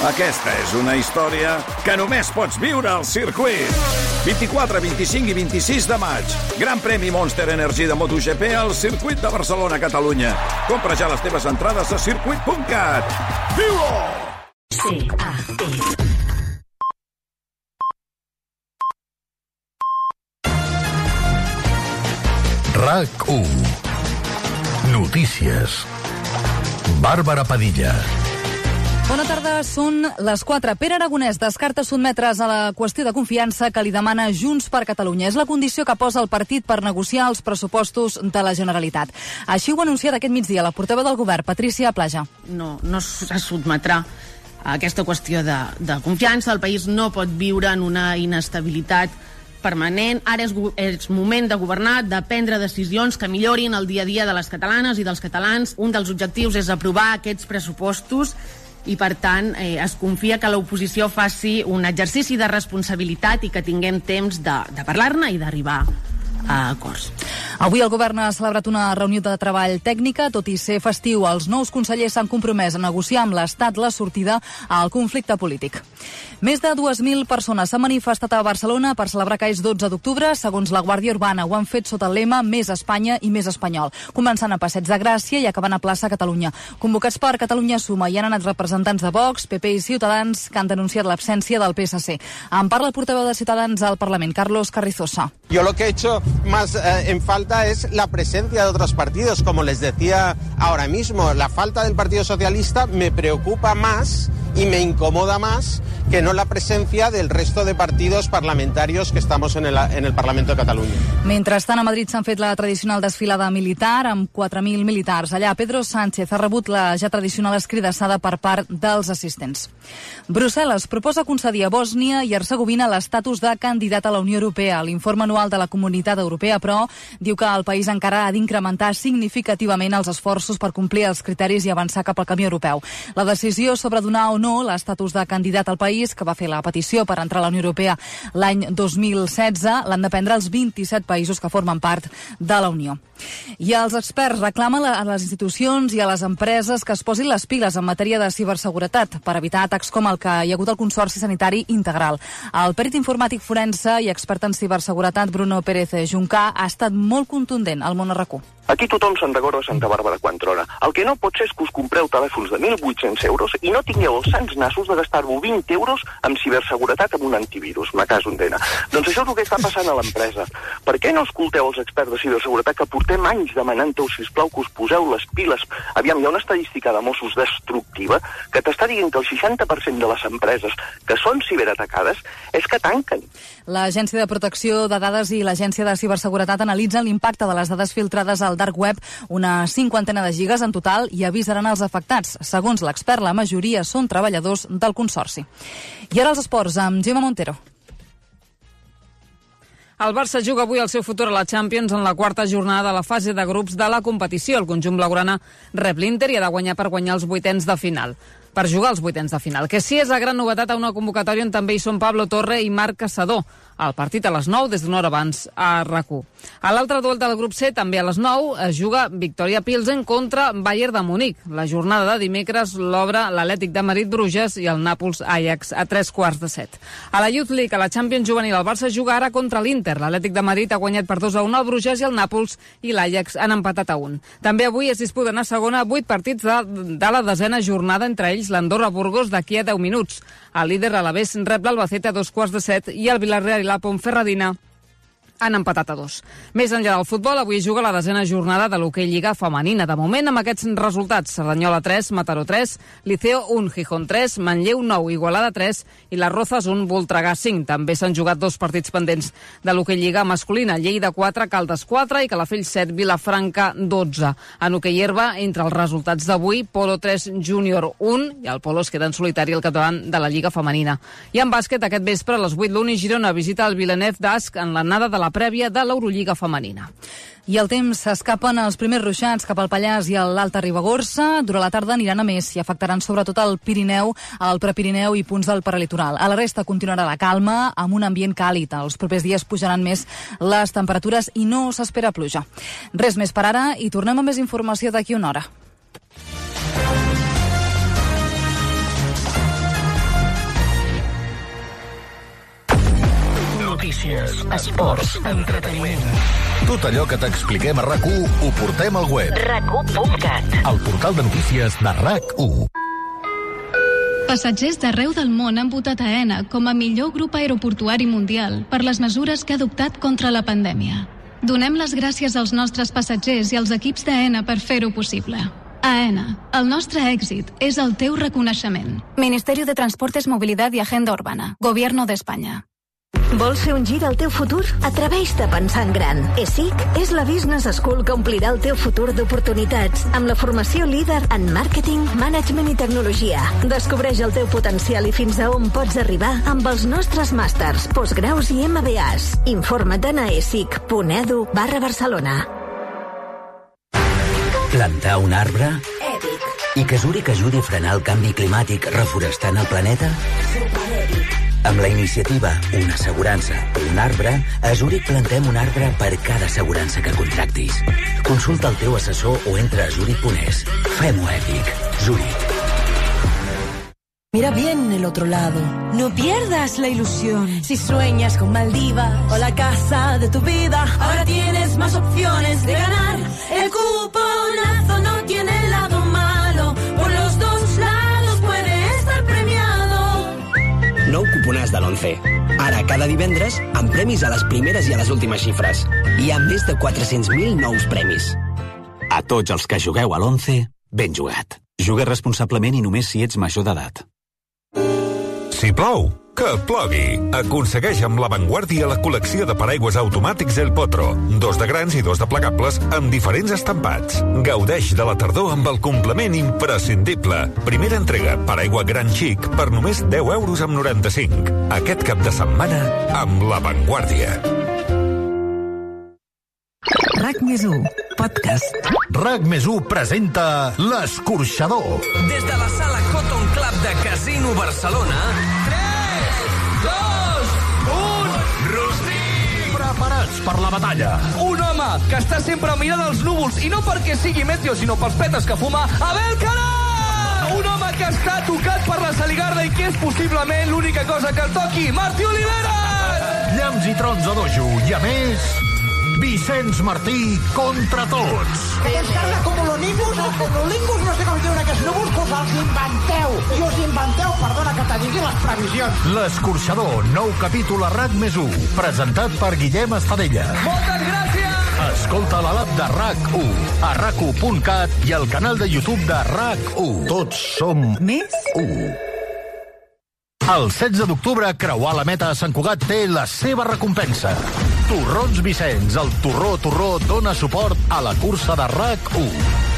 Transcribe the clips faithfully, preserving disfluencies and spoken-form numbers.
Aquesta és una història que només pots viure al circuit. vint-i-quatre, vint-i-cinc i vint-i-sis de maig. Gran premi Monster Energy de MotoGP al circuit de Barcelona, Catalunya. Compra ja les teves entrades a circuit punt cat. Viu-ho! C A T. RAC u. Notícies. Bàrbara Padilla. Bona tarda, són les quatre. Pere Aragonès descarta sotmetre's a la qüestió de confiança que li demana Junts per Catalunya. És la condició que posa el partit per negociar els pressupostos de la Generalitat. Així ho ha anunciat aquest migdia la portaveu del govern, Patrícia Plaja. No, no se sotmetrà a aquesta qüestió de, de confiança. El país no pot viure en una inestabilitat permanent. Ara és, és moment de governar, de prendre decisions que millorin el dia a dia de les catalanes i dels catalans. Un dels objectius és aprovar aquests pressupostos i, per tant, eh, es confia que l'oposició faci un exercici de responsabilitat i que tinguem temps de, de parlar-ne i d'arribar a acords. Avui el govern ha celebrat una reunió de treball tècnica. Tot i ser festiu, els nous consellers s'han compromès a negociar amb l'Estat la sortida al conflicte polític. Més de dues mil persones s'han manifestat a Barcelona per celebrar que és dotze d'octubre. Segons la Guàrdia Urbana, ho han fet sota el lema Més Espanya i Més Espanyol, començant a Passeig de Gràcia i acabant a plaça Catalunya. Convocats per Catalunya Suma hi han anat representants de Vox, P P i Ciutadans, que han denunciat l'absència del P S C. En parla el portaveu de Ciutadans al Parlament, Carlos Carrizosa. Yo lo que he hecho más eh, en falta es la presencia de otros partidos, como les decía ahora mismo. La falta del Partido Socialista me preocupa más y me incomoda más que no la presencia del resto de partidos parlamentarios que estamos en el, en el Parlamento de Catalunya. Mentrestant, a Madrid s'han fet la tradicional desfilada militar amb quatre mil militars. Allà, Pedro Sánchez ha rebut la ja tradicional escridassada per part dels assistents. Brussel·les proposa concedir a Bòsnia i Hercegovina l'estatus de candidat a la Unió Europea. L'informe anual de la Comunitat Europea, però, diu que el país encara ha d'incrementar significativament els esforços per complir els criteris i avançar cap al camí europeu. La decisió sobre donar o no l'estatus de candidat al país, que va fer la petició per entrar a la Unió Europea l'any dos mil setze, l'han de prendre els vint-i-set països que formen part de la Unió. I els experts reclamen a les institucions i a les empreses que es posin les piles en matèria de ciberseguretat per evitar atacs com el que hi ha hagut al Consorci Sanitari Integral. El perit informàtic forense i expert en ciberseguretat Bruno Pérez Juncà ha estat molt contundent al Món R Q. Aquí tothom se'n recorda a Santa Bàrbara quan trona. El que no pot ser és que us compreu telèfons de mil vuit-cents euros i no tingueu els sants nassos de gastar-vos vint euros en ciberseguretat amb un antivirus, me caso en dena. Doncs això és el que està passant a l'empresa. Per què no escolteu els experts de ciberseguretat que portem anys demanant-ho, sisplau, que us poseu les piles? Aviam, hi ha una estadística de Mossos destructiva que t'està dient que el seixanta per cent de les empreses que són ciberatacades és que tanquen. L'Agència de Protecció de Dades i l'Agència de Ciberseguretat analitzen l'impacte de les dades filtrades al dark web, una cinquantena de gigas en total, i avisaran els afectats. Segons l'expert, la majoria són treballadors del Consorci. I ara els esports, amb Gemma Montero. El Barça juga avui el seu futur a la Champions en la quarta jornada de la fase de grups de la competició. El conjunt blaugrana rep l'Inter i ha de guanyar per guanyar els vuitens de final. Per jugar als vuitens de final, que sí és la gran novetat a una convocatòria on també hi són Pablo Torre i Marc Caçador. El partit a les nou, des d'una hora abans, a RAC u. A l'altre duel del grup C, també a les nou, es juga Victoria Pilsen contra Bayern de Munic. La jornada de dimecres l'obre l'Atlètic de Madrid-Bruges i el Nàpols-Ajax a tres quarts de set. A la Youth League, a la Champions juvenil, el Barça juga ara contra l'Inter. L'Atlètic de Madrid ha guanyat per dos a un al Bruges i el Nàpols i l'Ajax han empatat a un. També avui es disputen a segona vuit partits de, de la desena jornada, entre ells l'Andorra-Burgos d'aquí a deu minuts. El líder Alavés rep l'Albacete a dos quarts de set i el Villarreal i la Ponferradina han empatat a dos. Més enllà del futbol, avui juga la desena jornada de l'hoquei Lliga femenina. De moment, amb aquests resultats: Cerdanyola tres, Mataró tres, Liceo un, Gijón tres, Manlleu nou, Igualada tres i les Rozas un, Voltregà cinc. També s'han jugat dos partits pendents de l'hoquei Lliga masculina: Lleida quatre, Caldes quatre i Calafell set, Vilafranca dotze. En hoquei herba, entre els resultats d'avui, Polo tres, Júnior un, i el Polo es queda en solitari al capdavant de la Lliga femenina. I en bàsquet, aquest vespre, a les vuit, l'Uni Girona visita el Villeneuve d'Ascq en l'anada de la prèvia de l'Eurolliga femenina. I el temps s'escapen els primers ruixats cap al Pallars i a l'Alta Ribagorça. Durant la tarda aniran a més i afectaran sobretot el Pirineu, el Prepirineu i punts del prelitoral. A la resta continuarà la calma, amb un ambient càlid. Els propers dies pujaran més les temperatures i no s'espera pluja. Res més per ara i tornem amb més informació d'aquí una hora. notícies, esports, entreteniment. Tot allò que t'expliquem a RAC u ho portem al web. rac u punt cat, el portal de notícies de RAC u. Passatgers d'arreu del món han votat a AENA com a millor grup aeroportuari mundial per les mesures que ha adoptat contra la pandèmia. Donem les gràcies als nostres passatgers i als equips d'AENA per fer-ho possible. AENA, el nostre èxit és el teu reconeixement. Ministerio de Transportes, Movilidad y Agenda Urbana. Gobierno de España. Vols fer un gir al teu futur? Atreveix-te a pensar en gran. ESIC és la business school que omplirà el teu futur d'oportunitats amb la formació líder en màrqueting, management i tecnologia. Descobreix el teu potencial i fins a on pots arribar amb els nostres màsters, postgraus i M B As. Informa't a esic punt edu barra Barcelona. Plantar un arbre? Èpic. I que Zurich ajudi a frenar el canvi climàtic reforestant el planeta? Superèpic. Amb la iniciativa Una assegurança, un arbre, a Zurich plantem un arbre per cada assegurança que contractis. Consulta el teu assessor o entra a zurich punt es. Fem-ho èpic. Zurich. Mira bien el otro lado, no pierdas la ilusión. Si sueñas con Maldivas o la casa de tu vida, ahora tienes más opciones de ganar. El cuponazo no tiene lado malo, por los dos lados puede estar premiado. Nou cuponàs de l'Once. Ara, cada divendres, amb premis a les primeres i a les últimes xifres. Hi ha més de quatre-cents mil nous premis. A tots els que jugueu a l'Once, ben jugat. Juga responsablement i només si ets major d'edat. Si plou, que plogui. Aconsegueix amb La Vanguardia la col·lecció de paraigües automàtics El Potro. Dos de grans i dos de plegables amb diferents estampats. Gaudeix de la tardor amb el complement imprescindible. Primera entrega, paraigua Gran Chic per només deu euros amb noranta-cinc. Aquest cap de setmana amb La Vanguardia. RAC més u, podcast. RAC més u presenta L'Escorxador. Des de la sala Cotton Club de Casino Barcelona, tres, dos, un, rostit! Preparats per la batalla. Un home que està sempre mirant els núvols, i no perquè sigui meteo, sinó pels petes que fuma, Abel Carà! Un home que està tocat per la saligarda i que és possiblement l'única cosa que el toqui, Martí Oliveres! Llamps i trons a dojo, i a més... Vicenç Martí contra tots. Que descarga cumulonimbus o cumulonimbus, no sé com diuen aquests núvols, que us els inventeu. I us inventeu, perdona que te digui, les previsions. L'Escorxador, nou capítol a RAC més u, presentat per Guillem Estadella. Moltes gràcies! Escolta la l'app de RAC u, a rac u punt cat i al canal de YouTube de RAC u. Tots som més u. El setze d'octubre, creuar la meta a Sant Cugat té la seva recompensa. Torrons Vicenç, el Torró Torró dona suport a la cursa de RAC u.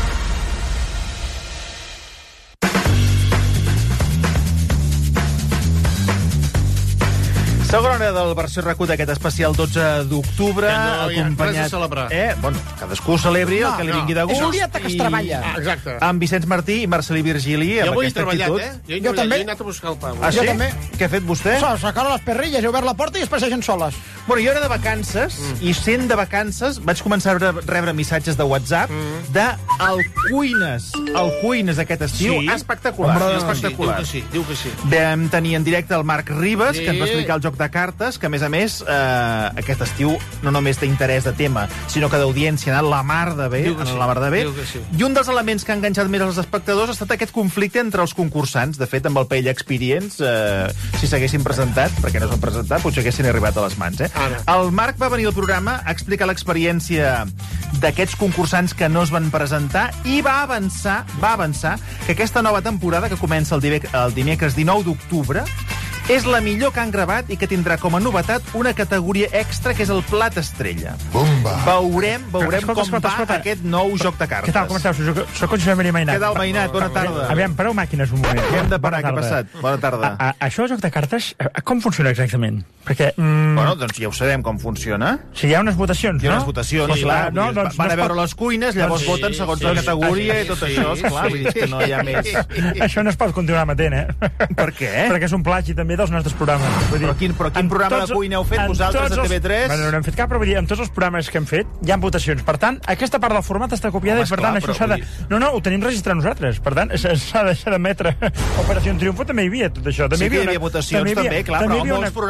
Segona hora del versió RAC u d'aquest especial dotze d'octubre. Que no hi ha acompanyat... res a celebrar. Eh? Bueno, cadascú celebri no, el que li vingui de gust. És un dia que es treballa. Ah, exacte. Amb Vicenç Martí i Marcelí Virgili, jo amb avui he aquesta treballat, actitud. eh? Jo, Jo també. he anat a buscar el pa. Ah, sí? Jo també. Què ha fet vostè? S'ha sacat les perrilles, he obert la porta i es passegen soles. Bueno, jo era de vacances, mm. i sent de vacances vaig començar a rebre, rebre missatges de WhatsApp mm. de el Cuines. El Cuines aquest estiu. Sí. Espectacular. Home, espectacular. Sí, diu que sí, diu que sí. Vam tenir en directe el Marc Ribas, Sí. que ens va explicar el joc de cartes, que a més a més eh, aquest estiu no només té interès de tema, sinó que d'audiència ha anat la mar de bé, Diu que sí. la mar de bé. Diu que sí. I un dels elements que ha enganxat més als espectadors ha estat aquest conflicte entre els concursants. De fet, amb el Paella Experience, eh, si s'haguessin presentat, perquè no s'han presentat, potser haguessin arribat a les mans. Eh? Ara. El Marc va venir al programa a explicar l'experiència d'aquests concursants que no es van presentar i va avançar, va avançar que aquesta nova temporada, que comença el, dimec el dimecres dinou d'octubre, és la millor que han gravat i que tindrà com a novetat una categoria extra, que és el Plat Estrella. Bomba! Veurem, veurem Escolta, com escolta, va escolta. aquest nou joc de cartes. Què tal, com esteu? Soc, soc el Josep Maria Mainat. Què tal, Mainat? Bona tarda. Aviam, pareu màquines un moment. Què hem de parar? Què ha passat? Bona tarda. A, a, això, el joc de cartes, a, a, com funciona exactament? Perquè... Mm, Bueno, doncs ja ho sabem com funciona. si hi ha unes votacions, Hi ha no? unes votacions, Doncs, clar. no, Vull dir, doncs, van no a es veure pot- les cuines, llavors Doncs- voten segons la categoria i tot això, esclar, vull dir que no hi ha més. Això no es pot continuar matent, eh? Per què? Perquè és un plagi també dels nostres programes. Vull dir, Però quin, però quin en programa tots- de cuina heu fet en vosaltres tots a T V els- tres? Bueno, no hem fet cap, però vull dir, en tots els programes que hem fet hi ha votacions. Per tant, aquesta part del format està copiada Home, i, per esclar, tant, això però s'ha de... vull No, no, ho tenim registrat nosaltres. Per tant, s'ha s'ha de- s'ha d'emetre. Operació Triunfo també hi havia tot això. També Sí que hi una- havia votacions, també, clar, també però hi en havia molts una- programes hi ha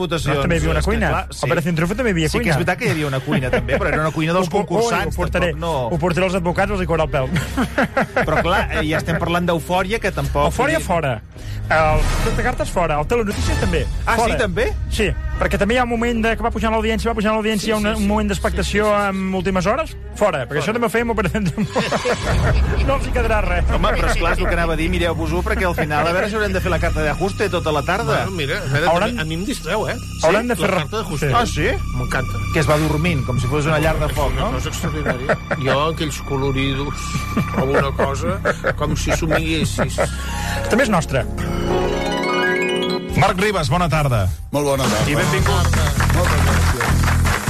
votacions. No, també hi havia una cuina. Clar, sí. Operación Triunfo també hi havia sí, cuina. Sí que és veritat que hi havia una cuina, també, però era una cuina dels concursants. Ui, ho portaré, no... ho portaré als advocats, els hi caurà el pèl. Però clar, ja estem parlant d'Eufòria, que tampoc... Eufòria fora. El Joc de Cartes fora. El Telenotícies també. Ah, fora. sí, també? Sí, perquè també hi ha un moment de, que va pujant l'audiència, va pujant l'audiència, sí, sí, un, un moment d'expectació en últimes hores, fora, perquè fora. Això també ho fèiem Operación Triunfo. No els hi quedarà res. Home, però esclar, és el que anava a dir, mireu-vos-ho, perquè al final, a veure si haurem de fer la carta d'ajuste tota la tarda. Bueno, mira, a, veure, Hauran... a mi em distreu, eh? Sí? Hauran de fer... La carta d'ajuste. Ah, sí? M'encanta. Que es va dormint, com si fos una llar de foc, no? Una cosa extraordinària. Jo, aquells coloridos, trobo una cosa com si s'ho miguessis. També és nostra. Marc Ribas, bona tarda. Molt bona tarda. I benvingut. Moltes gràcies.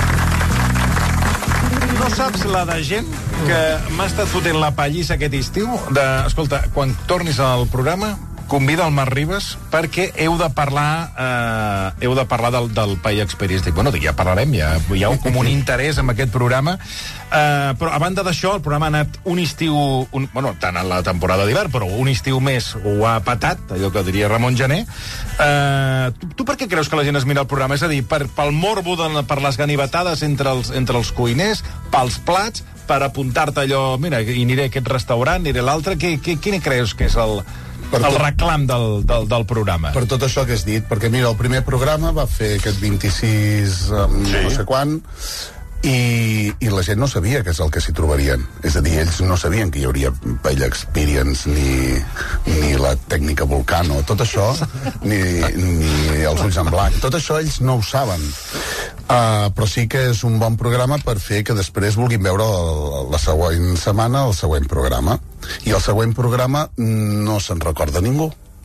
No saps la de gent que m'ha estat fotent la pallissa aquest estiu de, escolta, quan tornis al programa convida el Marc Ribas perquè heu de parlar eh, heu de parlar del, del Pay Experience. Dic, bueno, ja parlarem, ja, hi ha un, com un interès en aquest programa, eh, però a banda d'això el programa ha anat un estiu un, bueno, tant en la temporada d'hivern, però un estiu més ho ha patat, allò que diria Ramon Gené. eh, tu, tu per què creus que la gent es mira el programa? És a dir, per, pel morbo de, per les ganivetades entre els, entre els cuiners, pels plats, per apuntar-te allò, mira, i aniré a aquest restaurant, aniré a l'altre. Quin creus que és el Per el tot, reclam del, del, del programa? Per tot això que has dit, perquè mira, el primer programa va fer aquest vint-i-sis, um, sí. no sé quan, i, i la gent no sabia què és el que s'hi trobarien. És a dir, ells no sabien que hi hauria Paella Experience, ni, ni la tècnica Volcano, tot això, ni, ni els ulls en blanc, tot això ells no ho saben. Uh, però sí que és un bon programa per fer que després vulguin veure el, la següent setmana el següent programa. I el següent programa no se'n recorda ningú.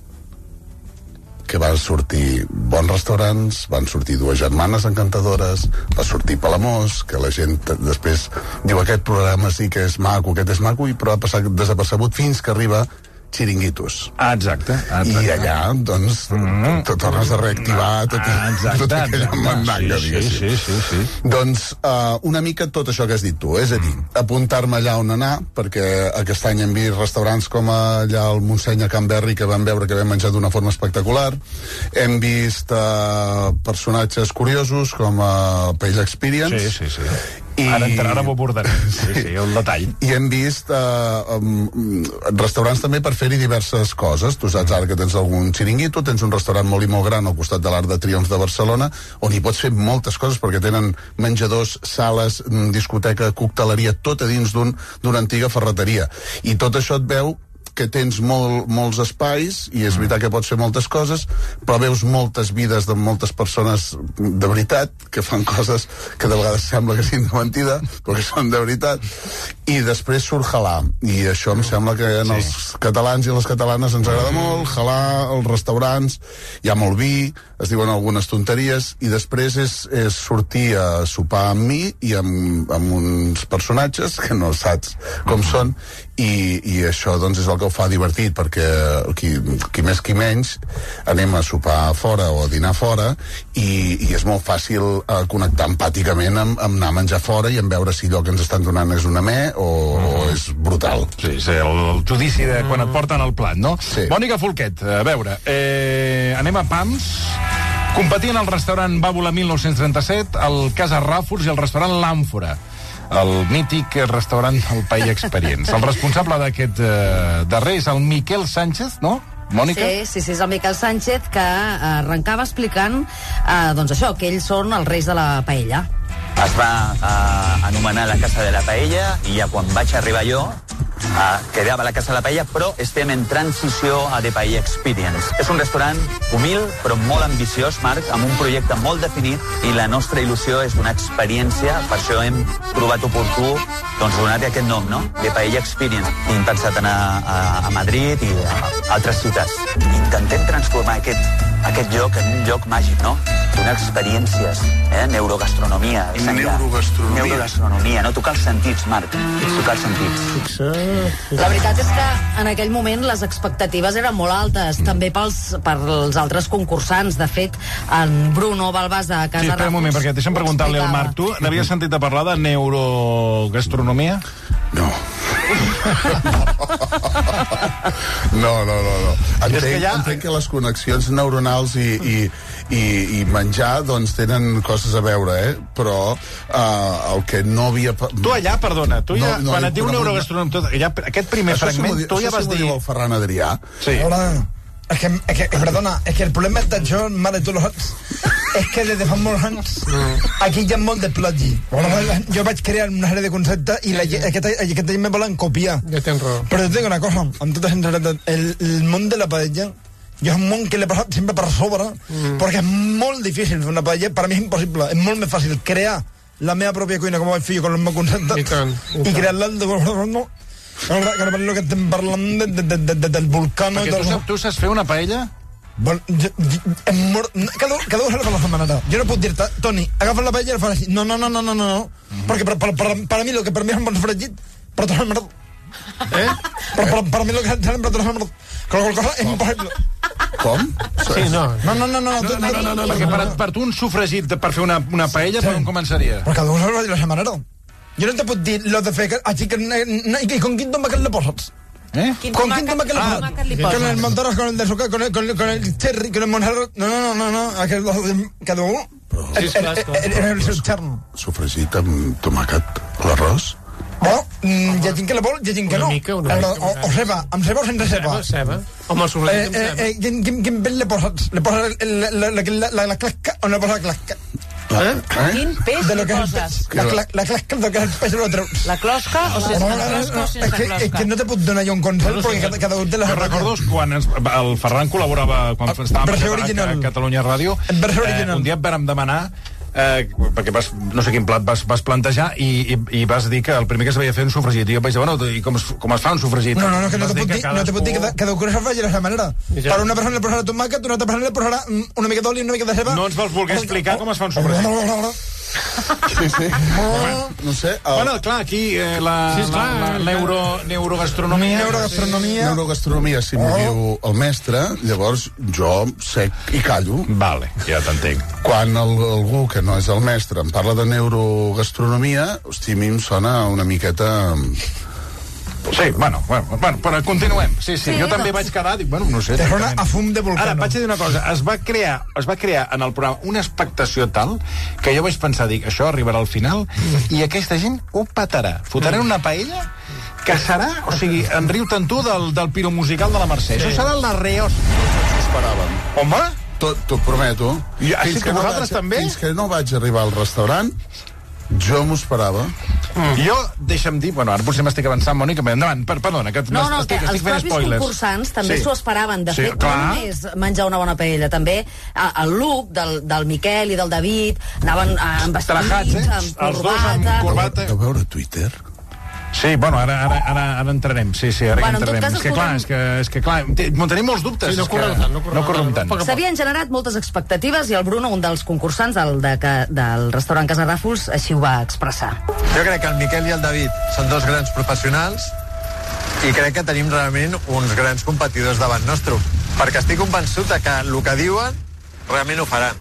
Que van sortir bons restaurants, van sortir dues germanes encantadores, va sortir Palamós, que la gent després diu aquest programa sí que és maco, aquest és maco, i però ha passat desapercebut fins que arriba Xiringuitos. Ah, exacte, exacte. I allà, doncs, mm. te tornes a reactivar tot, ah, exacte, tota aquella mandanga, sí, sí, sí, sí, sí. Doncs uh, una mica tot això que has dit tu, és a dir, apuntar-me allà on anar, perquè aquest any hem vist restaurants com allà al Montseny a Can Berri, que vam veure que vam menjar d'una forma espectacular, hem vist uh, personatges curiosos com a Paella Experience, sí, sí, sí. I... Ara, ara m'ho abordarem, sí, sí, el detall. I hem vist uh, um, restaurants també per fer-hi diverses coses. Tu saps ara que tens algun xiringuito, tens un restaurant molt i molt gran al costat de l'Arc de Triomf de Barcelona, on hi pots fer moltes coses, perquè tenen menjadors, sales, discoteca, cocteleria, tot a dins d'un, d'una antiga ferreteria. I tot això et veu que tens molt, molts espais, i és veritat que pots fer moltes coses, però veus moltes vides de moltes persones de veritat, que fan coses que de vegades sembla que siguin de mentida, però que són de veritat, i després surt halà, i això em sembla que en els sí. catalans i les catalanes ens agrada molt, halà, els restaurants, hi ha molt vi, es diuen algunes tonteries, i després és, és sortir a sopar amb mi i amb, amb uns personatges que no saps com mm. són, i, i això doncs és el que ho fa divertit, perquè qui, qui més qui menys anem a sopar fora o a dinar fora, i, i és molt fàcil uh, connectar empàticament amb, amb anar a menjar fora i amb veure si allò que ens estan donant és una me o, mm. o és brutal. Sí, sí, el, el judici de quan et porten el plat, no? Sí. Mònica Folquet, a veure, eh, anem a Pams. Competien al restaurant Bàbula mil nou-cents trenta-set, el Casa Ràfors i el restaurant L'Àmfora, el mític restaurant del Paella Experience. El responsable d'aquest eh, darrer és el Miquel Sánchez, no? Mònica? Sí, sí, sí, és el Miquel Sánchez, que arrencava explicant eh, doncs això, que ells són els reis de la paella. Es va eh, anomenar la Casa de la Paella, i ja quan vaig arribar jo Uh, quedava la Casa de la Paella, però estem en transició a The Paella Experience. És un restaurant humil, però molt ambiciós, Marc, amb un projecte molt definit, i la nostra il·lusió és donar experiència, per això hem trobat oportú doncs, donar-li aquest nom, no? The Paella Experience. I hem pensat anar a, a Madrid i a altres ciutats. Intentem transformar aquest, aquest lloc en un lloc màgic, no? Donar experiències, eh? Neurogastronomia. Neurogastronomia. Neurogastronomia, no? Tocar els sentits, Marc. Tocar els sentits. La veritat és que en aquell moment les expectatives eren molt altes, mm. també pels, pels altres concursants. De fet, en Bruno Balbàs de Casa Ràfors... Sí, espera un moment, perquè deixa'm preguntar-li al Marc. Tu n'havies sentit a parlar de neurogastronomia? No. No, no, no, no. Entenc, que ja... entenc que les connexions neuronals i, i, i, i menjar doncs tenen coses a veure, eh? Però uh, el que no havia... Tu allà, perdona, tu ja, no, no, quan et diu no, neurogastronòmic, tot, ja, aquest primer això fragment, si tu ja vas dir... dir... Això el Ferran Adrià. Sí. Hola. Es que, es que, perdona, es que el problema de això, mare, tu lo saps, és que des de fa molts anys aquí hi ha molt de plagi. Jo vaig crear una sèrie de conceptes i la, aquesta, aquesta gent me volen copiar. Ja tens raó. Però te dic una cosa, amb tota sinceritat, el, el món de la paella, jo és un món que l'he passat sempre per sobre, mm. perquè és molt difícil fer una paella, per mi és impossible, és molt més fàcil crear la meva pròpia cuina com vaig fer jo, amb els meus conceptes, I, tant, i, i crear-la de... Que no que estem parlant de, de, de, de, del volcano... Perquè tu, saps, tu saps fer una paella? Bueno, jo, jo, em mor... cada, cada un se la fa la manera. Jo no puc dir-te, Toni, agafa la paella i la fas així. No, no, no, no, no, no. Mm-hmm. Perquè per, per, per, per a mi el que per mi és un bon fregit, per tot el merda. Eh? Per, per, per a mi el que és un bon merda. Qualsevol cosa és impossible. Com? Sí, no. No, no, no, no. No, no, no, no, no perquè per, per tu un sofregit per fer una, una paella, sí. Per on començaria? Però cada un se la fa de la seva manera. Jo no te puc dir lo de fer que, així que, i con quin tomàquet le poses? ¿Eh? ¿Con quién tomàquet le poses? Con el Montaros, con el de Suca, con el, con, con el Cherry, con el Monjaro... No, no, no, no, aquell, cada un... Sí, en el seu xern. Sofregit amb tomàquet, l'arròs? Bueno, hi ha gent que la vol, hi ha gent que no. Una mica, una mica. O, o ceba, amb ceba o sense ceba? Ceba, ceba. Home, el sofregit amb ceba. Eh, quin, quin, quin pell le poses? Le poses la, la, la, la, la clasca o no le poses la clasca? Eh? Quin peix de lo que poses? La, la, la clasca del que és el peix lo treus. La closca o sense no, la no, closca o sense és que, closca? és que no te puc donar jo un consell perquè cada, cada un té la... Jo recordo quan ens, el Ferran col·laborava quan estàvem a, a Catalunya Ràdio, eh, un dia et vàrem demanar eh, perquè vas, no sé quin plat vas, vas plantejar i, i, i vas dir que el primer que es veia fer un sofregit i jo vaig dir, bueno, i com es, com es fa un sofregit? No, no, no, que no Vas te puc dir, cadascú... no te puc dir que cada un se faci de la seva manera. Per una persona li posarà tomàquet, una altra persona li posarà una mica d'oli i una mica de ceba. No ens vols voler explicar com es fa un sofregit? Sí, sí. No, no sé. El... Bueno, clar, aquí eh, la, sí, la, la, la neuro, neurogastronomia... Neurogastronomia... Neurogastronomia, si m'ho oh. diu el mestre, llavors jo sec i callo. Vale, ja t'entenc. Quan el, algú que no és el mestre em parla de neurogastronomia, hosti, a mi em sona una miqueta... Sí, bueno, bueno, bueno, però continuem. Sí, sí, sí jo també vaig quedar, dic, bueno, no sé. Te sona a fum de volcano. Ara, vaig dir una cosa, es va crear, es va crear en el programa una expectació tal que jo vaig pensar, dic, això arribarà al final i aquesta gent ho patarà. Fotaran una paella que serà, o sigui, en riu-te'n tu del, del piro musical de la Mercè. Sí. Això serà la reosta. Tots ho esperàvem. Home! T'ho prometo. I, així que, que vosaltres no vaig, també? Fins que no vaig arribar al restaurant, jo m'ho esperava. Mm. Jo, deixa'm dir, bueno, ara potser m'estic avançant, Mònica, però endavant, per, perdona, que no, no, estic, que estic els fent propis spoilers. Concursants també s'ho sí. esperaven. De sí, fet, clar. no només menjar una bona paella, també el look del, del Miquel i del David anaven amb vestits, eh? amb corbata... Els dos amb corbata. Heu veure Twitter? Sí, bueno, ara, ara, ara, ara entrarem. Sí, sí, ara bueno, entrarem. És que, clar, és que, és que clar, tenim molts dubtes. Sí, no correm tant, no correm, no correm tant. tant. S'havien generat moltes expectatives i el Bruno, un dels concursants del, de, del restaurant Casa Ràfols, així ho va expressar. Jo crec que el Miquel i el David són dos grans professionals i crec que tenim realment uns grans competidors davant nostre, perquè estic convençut de que el que diuen realment ho faran.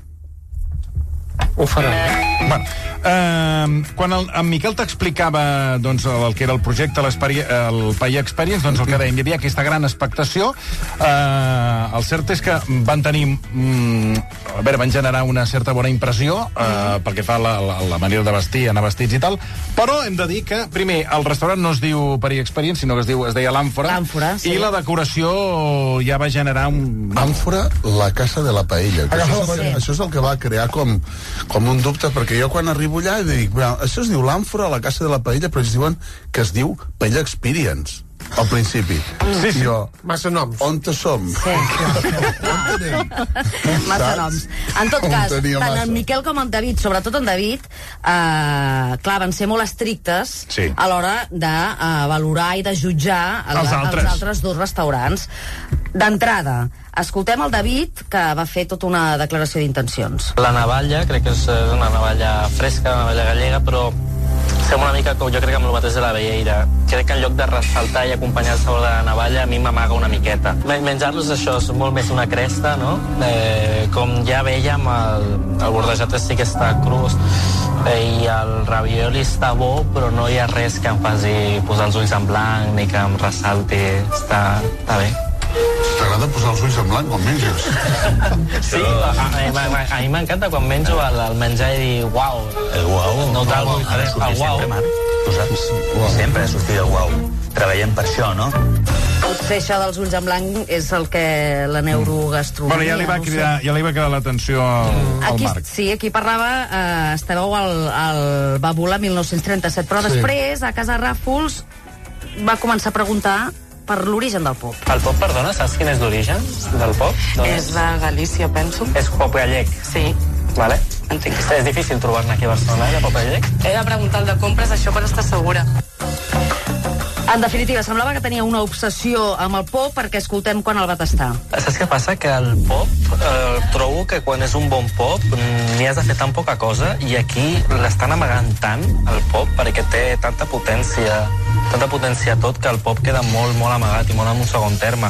Ho faran. Bueno, eh, quan el, en Miquel t'explicava doncs, el que era el projecte, el Paella Experience, doncs el que dèiem, hi havia aquesta gran expectació. Eh, el cert és que van tenir... Mm, a veure, van generar una certa bona impressió eh, mm. pel que fa a la, la, la manera de vestir, anar vestits i tal, però hem de dir que, primer, el restaurant no es diu Paella Experience, sinó que es, diu, es deia L'Àmfora, sí. I la decoració ja va generar un... Àmfora, la casa de la paella. Que això, és, sí. això és el que va crear com, com un dubte, perquè jo quan arribo allà dic, això es diu L'Àmfora, la casa de la paella, però ells diuen que es diu Paella Experience al principi. Sí, sí. Jo, massa noms. On te som? Sí. On tenim? Massa noms. En tot cas, tant en Miquel com en David, sobretot en David, eh, clar, van ser molt estrictes sí. a l'hora de eh, valorar i de jutjar el, els, altres. els altres dos restaurants. D'entrada, escoltem el David, que va fer tota una declaració d'intencions. La navalla, crec que és una navalla fresca, una navalla gallega, però sembla una mica, com jo crec que amb el mateix de la Velleira. Crec que en lloc de ressaltar i acompanyar el sabor de la navalla, a mi m'amaga una miqueta. Menjar-los, això, és molt més una cresta, no? Eh, com ja vèiem, el, el bordejat sí que està crus, eh, i el ravioli està bo, però no hi ha res que em faci posar els ulls en blanc, ni que em ressalti. Està, està bé. T'agrada posar els ulls en blanc quan menges? Sí, a, a, a, a mi m'encanta quan menjo el, el menjar i dir uau. El uau. No t'algo diferent. El uau. Sempre, Marc. Tu saps? Uau. Sempre ha sortit el uau. Treballem per això, no? Potser això dels ulls en blanc és el que la neurogastronomia... Bueno, ja li va, no cridar, ja li va quedar l'atenció al, al aquí, Marc. sí, aquí parlava, eh, estàveu al, al Babula mil nou-cents trenta-set, però Sí. després, a casa Ràfols, va començar a preguntar per l'origen del pop. El pop, perdona, saps quin és l'origen del pop? És de Galícia, penso. És pop gallec. Sí. Vale. Entenc. És difícil trobar-ne aquí a Barcelona, eh, de pop gallec? He de preguntar al de compres això per estar segura. En definitiva, semblava que tenia una obsessió amb el pop perquè escoltem quan el va tastar. Saps què passa? Que el pop, eh, trobo que quan és un bon pop n'hi has de fer tan poca cosa, i aquí l'estan amagant tant, el pop, perquè té tanta potència, tanta potència tot, que el pop queda molt, molt amagat i molt en un segon terme.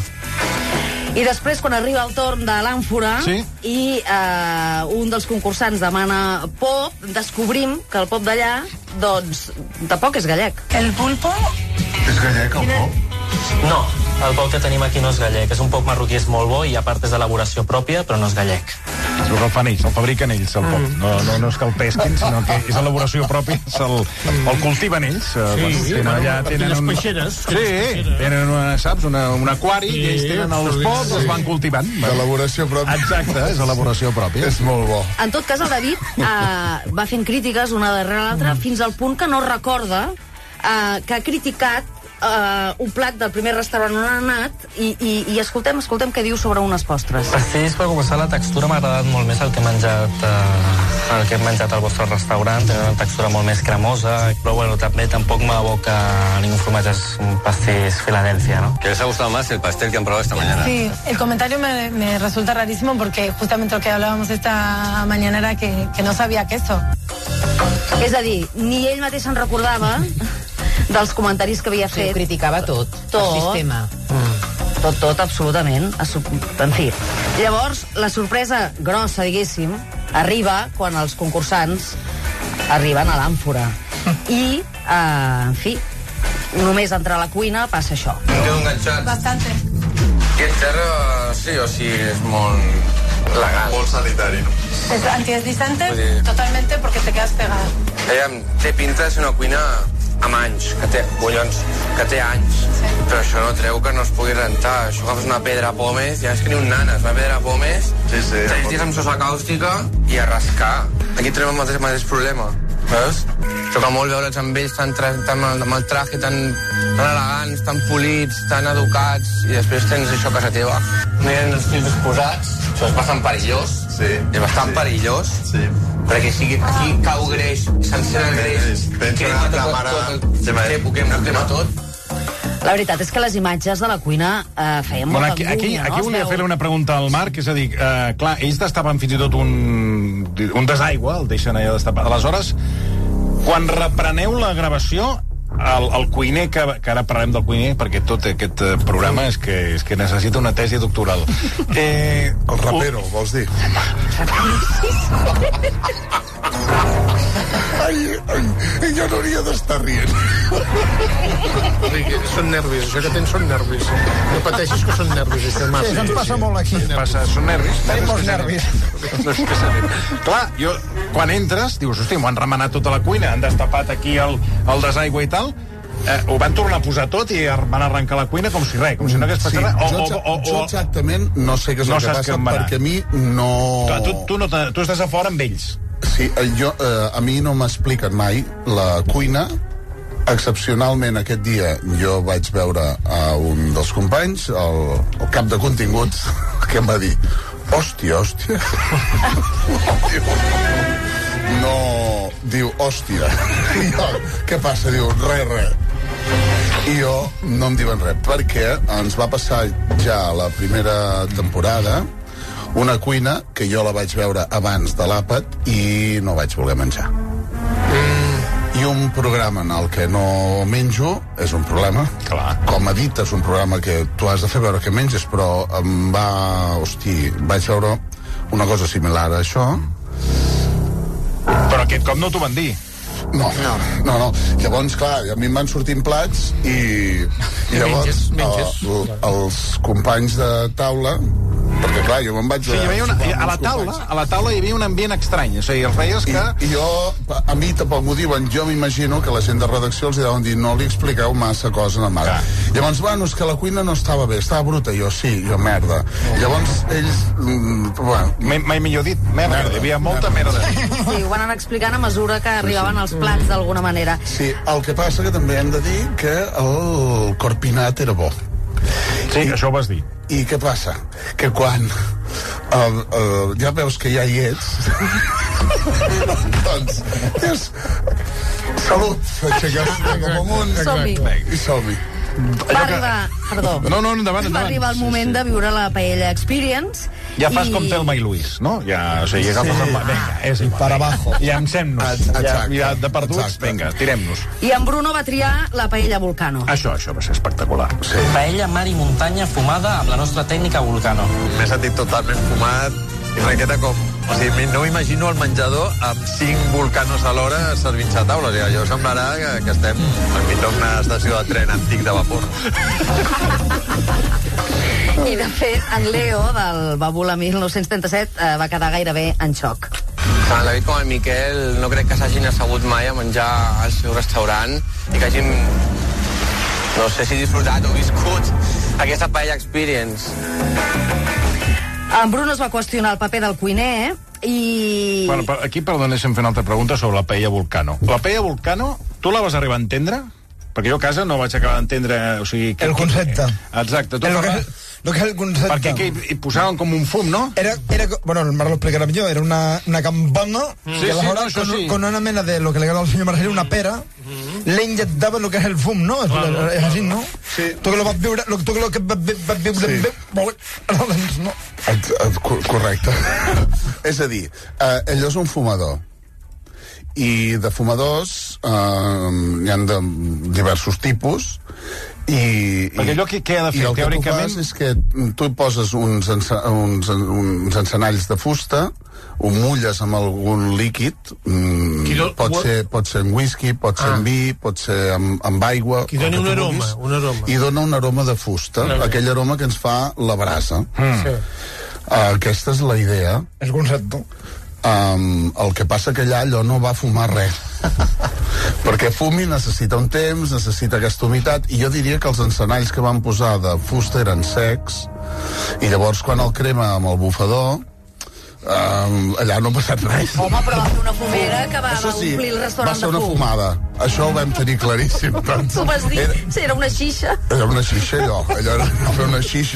I després, quan arriba el torn de l'àmfora, sí? i eh, un dels concursants demana pop, descobrim que el pop d'allà, doncs, tampoc és gallec. El pulpo? És gallec, el pop? No, el pop que tenim aquí no és gallec. És un pop marroquí, és molt bo, i a part és d'elaboració pròpia, però no és gallec. El fan ells, el fabriquen ells, el pop. No, no, no és que el pesquin, sinó que és elaboració pròpia, el, el cultiven ells. Sí, quan sí, tenen, allà, aquí tenen les un... peixeres. Sí, tenen una, saps, una, un aquari, sí, i ells tenen els pops, sí. Els van cultivant. D'elaboració pròpia. Exacte, és elaboració pròpia. És molt bo. En tot cas, el David eh, va fent crítiques una darrere l'altra, fins al punt que no recorda eh, que ha criticat Uh, un plat del primer restaurant on ha anat, i, i, i escoltem, escoltem què diu sobre unes postres. Sí, per començar, la textura m'ha agradat molt més el que he menjat, uh, el que he menjat al vostre restaurant. Té una textura molt més cremosa, però bueno, també tampoc m'aboca ningún formatge, és un pastís Filadelfia, ¿no? ¿Qué les ha gustado más el pastel que han probado esta mañana? Sí, el comentario me, me resulta rarísimo porque justamente lo que hablábamos esta mañana era que, que no sabía queso. És a dir, ni ell mateix se'n recordava dels comentaris que havia fet. Sí, criticava tot, tot, el sistema. Mm. Tot, tot, absolutament. En fi. Llavors, la sorpresa grossa, diguéssim, arriba quan els concursants arriben a l'àmfora. I, eh, en fi, només entrar a la cuina passa això. Em quedo enganxat. Bastante. Aquest terra sí o sí és molt legal. Molt sanitari, no? Es antideslizante Vull dir- totalmente porque te quedas pegado. Aviam, té pinta de ser una cuina amb anys, que té, collons, que té anys. Sí. Però això no treu que no es pugui rentar. Això agafes una pedra pomes, ja és que ni un nanes, una pedra pomes, sí, sí, tres dies amb sosa càustica i a rascar. Aquí trobem el mateix, mateix problema. Veus? Xoca molt veure'ls amb ells tan, tra tan amb el traje, tan, tan elegants, tan polits, tan educats, i després tens això a casa teva. No hi ha els fills disposats, això és bastant perillós. Sí. És bastant sí. perillós. Sí. Perquè si aquí cau greix, s'encén el greix, crema tot, tot, tot, crema, crema tot. La veritat és que les imatges de la cuina eh, feien Bueno, molta aquí, aquí, angúnia, aquí no? volia Es veu- fer-li una pregunta al Marc, és a dir, eh, clar, ells destapen fins i tot un, un desaigua, el deixen allà destapat. Aleshores, quan repreneu la gravació, el, el cuiner, que, que ara parlarem del cuiner, perquè tot aquest eh, programa és que, és que necessita una tesi doctoral. Eh, el rapero, vols dir? Ai, ai, ella no hauria d'estar rient. Enrique, són nervis, això que tens són nervis. No pateixis que són nervis. Sí, això ens passa molt aquí. Passa, són nervis. Tenim molts nervis. Clar, jo, quan entres, dius, hosti, m'ho han remenat tota la cuina, han destapat aquí el, el desaigua i tal, eh, ho van tornar a posar tot i van arrencar la cuina com si res, com si no hagués passat Sí, res. O, jo, o, o, o, jo exactament no sé què és no el que saps passa, què em va anar. perquè a mi no... Clar, tu, tu, no te, tu estàs a fora amb ells. Sí, eh, jo, eh, a mi no m'expliquen mai la cuina. Excepcionalment aquest dia jo vaig veure a un dels companys, el, el cap de continguts, que em va dir: hòstia, hòstia. No, diu, hòstia. I jo, què passa? Diu, res, res. I jo no em diuen res, perquè ens va passar ja la primera temporada una cuina que jo la vaig veure abans de l'àpat i no vaig voler menjar. Mm, i un programa en el que no menjo és un problema. Clar. Com a dit, és un programa que tu has de fer veure que menges, però em va... Hosti, vaig veure una cosa similar a això. Però aquest cop no t'ho van dir. No, no, no, no. Llavors, clar, a mi em van sortint plats i, i llavors menges, menges. El, els companys de taula, perquè clar, jo me'n vaig... Sí, hi havia una, a la taula, a la taula hi havia un ambient estrany, o sigui, els veies que... I, i jo, a mi tampoc m'ho diuen, jo m'imagino que la gent de redacció els deuen dir no li expliqueu massa coses a la mare. Llavors, bueno, és que la cuina no estava bé, estava bruta, jo sí, jo merda. Llavors, ells... Mm, bueno, mai, mai millor dit, merda, merda, hi havia molta merda. merda. Sí, ho van anar explicant a mesura que arribaven els plats d'alguna manera. Sí, el que passa que també hem de dir que el corpinat era bo. Sí, I, això ho vas dir. I què passa? Que quan el, el, ja veus que ja hi ets doncs és salut, aixeques cap amunt som-hi i som-hi. Va arribar, perdó, no, no, endavant, endavant. va arribar el moment sí, sí. de viure la Paella Experience. Ja fas i... com Telma i Luis, no? Ja, o sigui, agafes sí. el... Vinga, és igual. Per abajo. Llancem-nos. Ja, ja de perduts, vinga, tirem-nos. I en Bruno va triar la Paella Vulcano. Això, això va ser espectacular. Sí. Paella, mar i muntanya fumada amb la nostra tècnica Vulcano. M'he sentit totalment fumat i una miqueta com... O sigui, no m'imagino el menjador amb cinc volcanos alhora servint-se a taula. O sigui, allò semblarà que, que estem enmig d'una estació de tren antic de vapor. I, de fet, en Leo, del Babula mil nou-cents trenta-set, eh, va quedar gairebé en xoc. Tant el David com el Miquel no crec que s'hagin assegut mai a menjar al seu restaurant i que hagin, no sé si disfrutat o viscut aquesta Paella Experience. En Bruno es va qüestionar el paper del cuiner i... Bueno, aquí, perdó, deixem fer una altra pregunta sobre la Paella Vulcano. La Paella Vulcano, tu la vas arribar a entendre? Perquè jo a casa no vaig acabar d'entendre... O sigui, que, el concepte. Exacte. Tu el, que, lo que és el concepte. Perquè que hi posaven com un fum, no? Era, era bueno, el Marc lo explicarà millor, era una, una campana mm. que sí, aleshores, sí, no, con, sí. con una mena de lo que le agrada al senyor Marcel, una pera, mm. le inyectava lo que és el fum, no? Claro. És així, no? Sí. Tu que lo vas viure, lo, tu que lo que vas viure... Sí. No. Correcte. És a dir, eh, ell és un fumador. I de fumadors eh, hi ha de diversos tipus i... Perquè allò què, què ha de fer, teòricament? I el que tu fas és que tu hi poses uns, ensa, uns, uns encenalls de fusta, ho mulles amb algun líquid, mm, do, pot, ser, pot ser amb whisky, pot ser ah. amb vi, pot ser amb, amb aigua... I dona un aroma, un aroma. I dona un aroma de fusta, no, aquell aroma que ens fa la brasa. Mm. Sí. Uh, aquesta és la idea. És concepte. Um, el que passa que allà allò no va fumar res perquè fumi necessita un temps, necessita aquesta humitat, i jo diria que els encenalls que van posar de fusta eren secs i llavors quan el crema amb el bufador um, allà no ha passat res. Home, però va fer una fumera que va, Això va sí, omplir el restaurant va ser una de fum. fumada, això ho vam tenir claríssim. Doncs, tu vas dir, era, sí, era una xixa. Era una xixa allò, allò era fer una xixa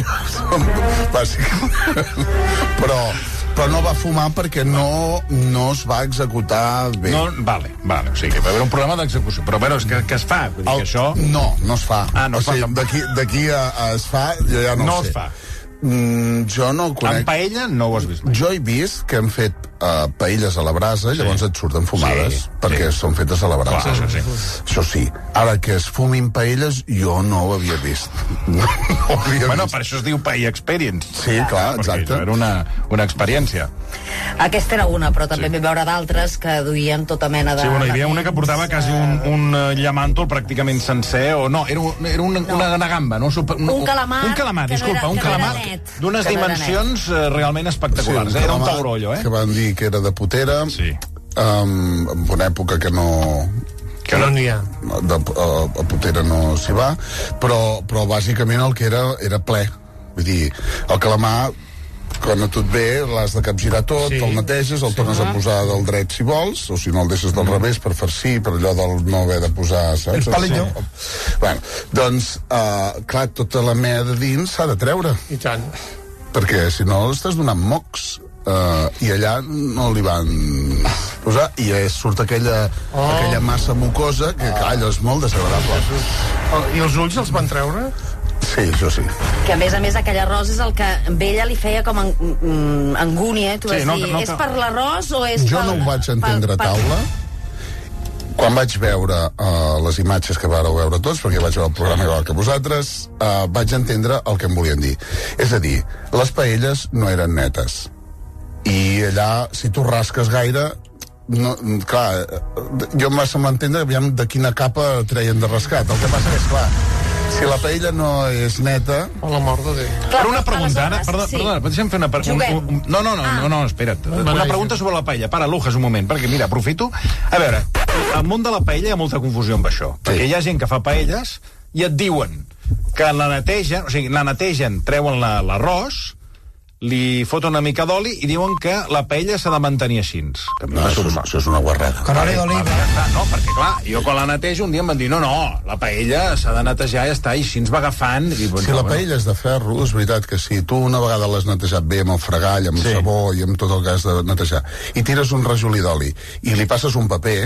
bàsicament, però però no va fumar perquè no, no es va executar bé. No, vale, vale, o sigui, que va haver un problema d'execució. Però, però, és que, que es fa? Vull dir El, que això... No, no es fa. Ah, no o es sigui, fa. D'aquí a, a es fa, jo ja no, no ho sé. No es fa. Mm, jo no ho conec. En paella no ho has vist mai. Jo he vist que han fet uh, paelles a la brasa, sí. Llavors et surten fumades, sí, perquè sí. són fetes a la brasa. Clar, això, sí. això sí. Ara que es fumin paelles, jo no ho havia vist. No, no ho havia bueno, vist. Per això es diu Paella Experience. Sí, clar, exacte. Era una, una experiència. Aquesta era una, però també sí. vam veure d'altres que duien tota mena de... Sí, bueno, hi havia una que portava quasi un, un llamàntol pràcticament sencer, o no, era, un, era una, no. una gamba, no? Super, un, un calamar. Un calamar, disculpa, no era, un calamar d'unes dimensions no realment espectaculars. Sí, un era un taurollo, eh? Que van dir que era de Potera, sí. um, en una època que no... Que no n'hi ha. De, a, a Potera no s'hi va, però, però bàsicament el que era era ple. Vull dir, el calamar, quan a tu et ve, l'has de capgirar tot, sí. el neteges, el sí. tornes a posar del dret si vols, o si no el deixes del mm. revés per farcir, per allò del no haver de posar, saps? El palillo. Bueno, doncs, uh, clar, tota la mea de dins s'ha de treure. I tant. Perquè si no estàs donant mocs. Uh, i allà no li van posar i eh, surt aquella, oh. aquella massa mucosa que, clar, allò és molt desagradable. Oh, I els ulls els van treure? Sí, això sí. Que a més a més aquell arròs és el que a ella li feia com en, mm, angúnia, tu sí, vas no, dir, no, és per l'arròs o és jo pel... no ho vaig entendre a taula quan vaig veure uh, les imatges que vareu veure tots, perquè vaig veure el programa igual que vosaltres, uh, vaig entendre el que em volien dir. És a dir, les paelles no eren netes. I allà, si tu rasques gaire, no, clar, jo em va semblar entendre aviam de quina capa treien de rascat. El que passa és, clar, si la paella no és neta... A la mort de Déu. Per una pregunta, ara, perdona, sí. perdona, deixa'm fer una pregunta. Un, un, no, no, no, ah. no, no, espera't. Bueno, una pregunta sobre la paella. Para, Lujas, un moment, perquè mira, aprofito. A veure, al món de la paella hi ha molta confusió amb això. Sí. Perquè hi ha gent que fa paelles i et diuen que la netegen, o sigui, la netegen, treuen l'arròs, li foten una mica d'oli i diuen que la paella s'ha de mantenir així. Que no, això, és, això és una guarrada. Con oli d'oliva. No, perquè clar, jo quan la netejo un dia em van dir no, no, la paella s'ha de netejar i ja està, i així ens va agafant. I, si no, la paella és de ferro, és veritat que si tu una vegada l'has netejat bé amb el fregall, amb sí. el sabó i amb tot el que has de netejar, i tires un rajolí d'oli i li passes un paper,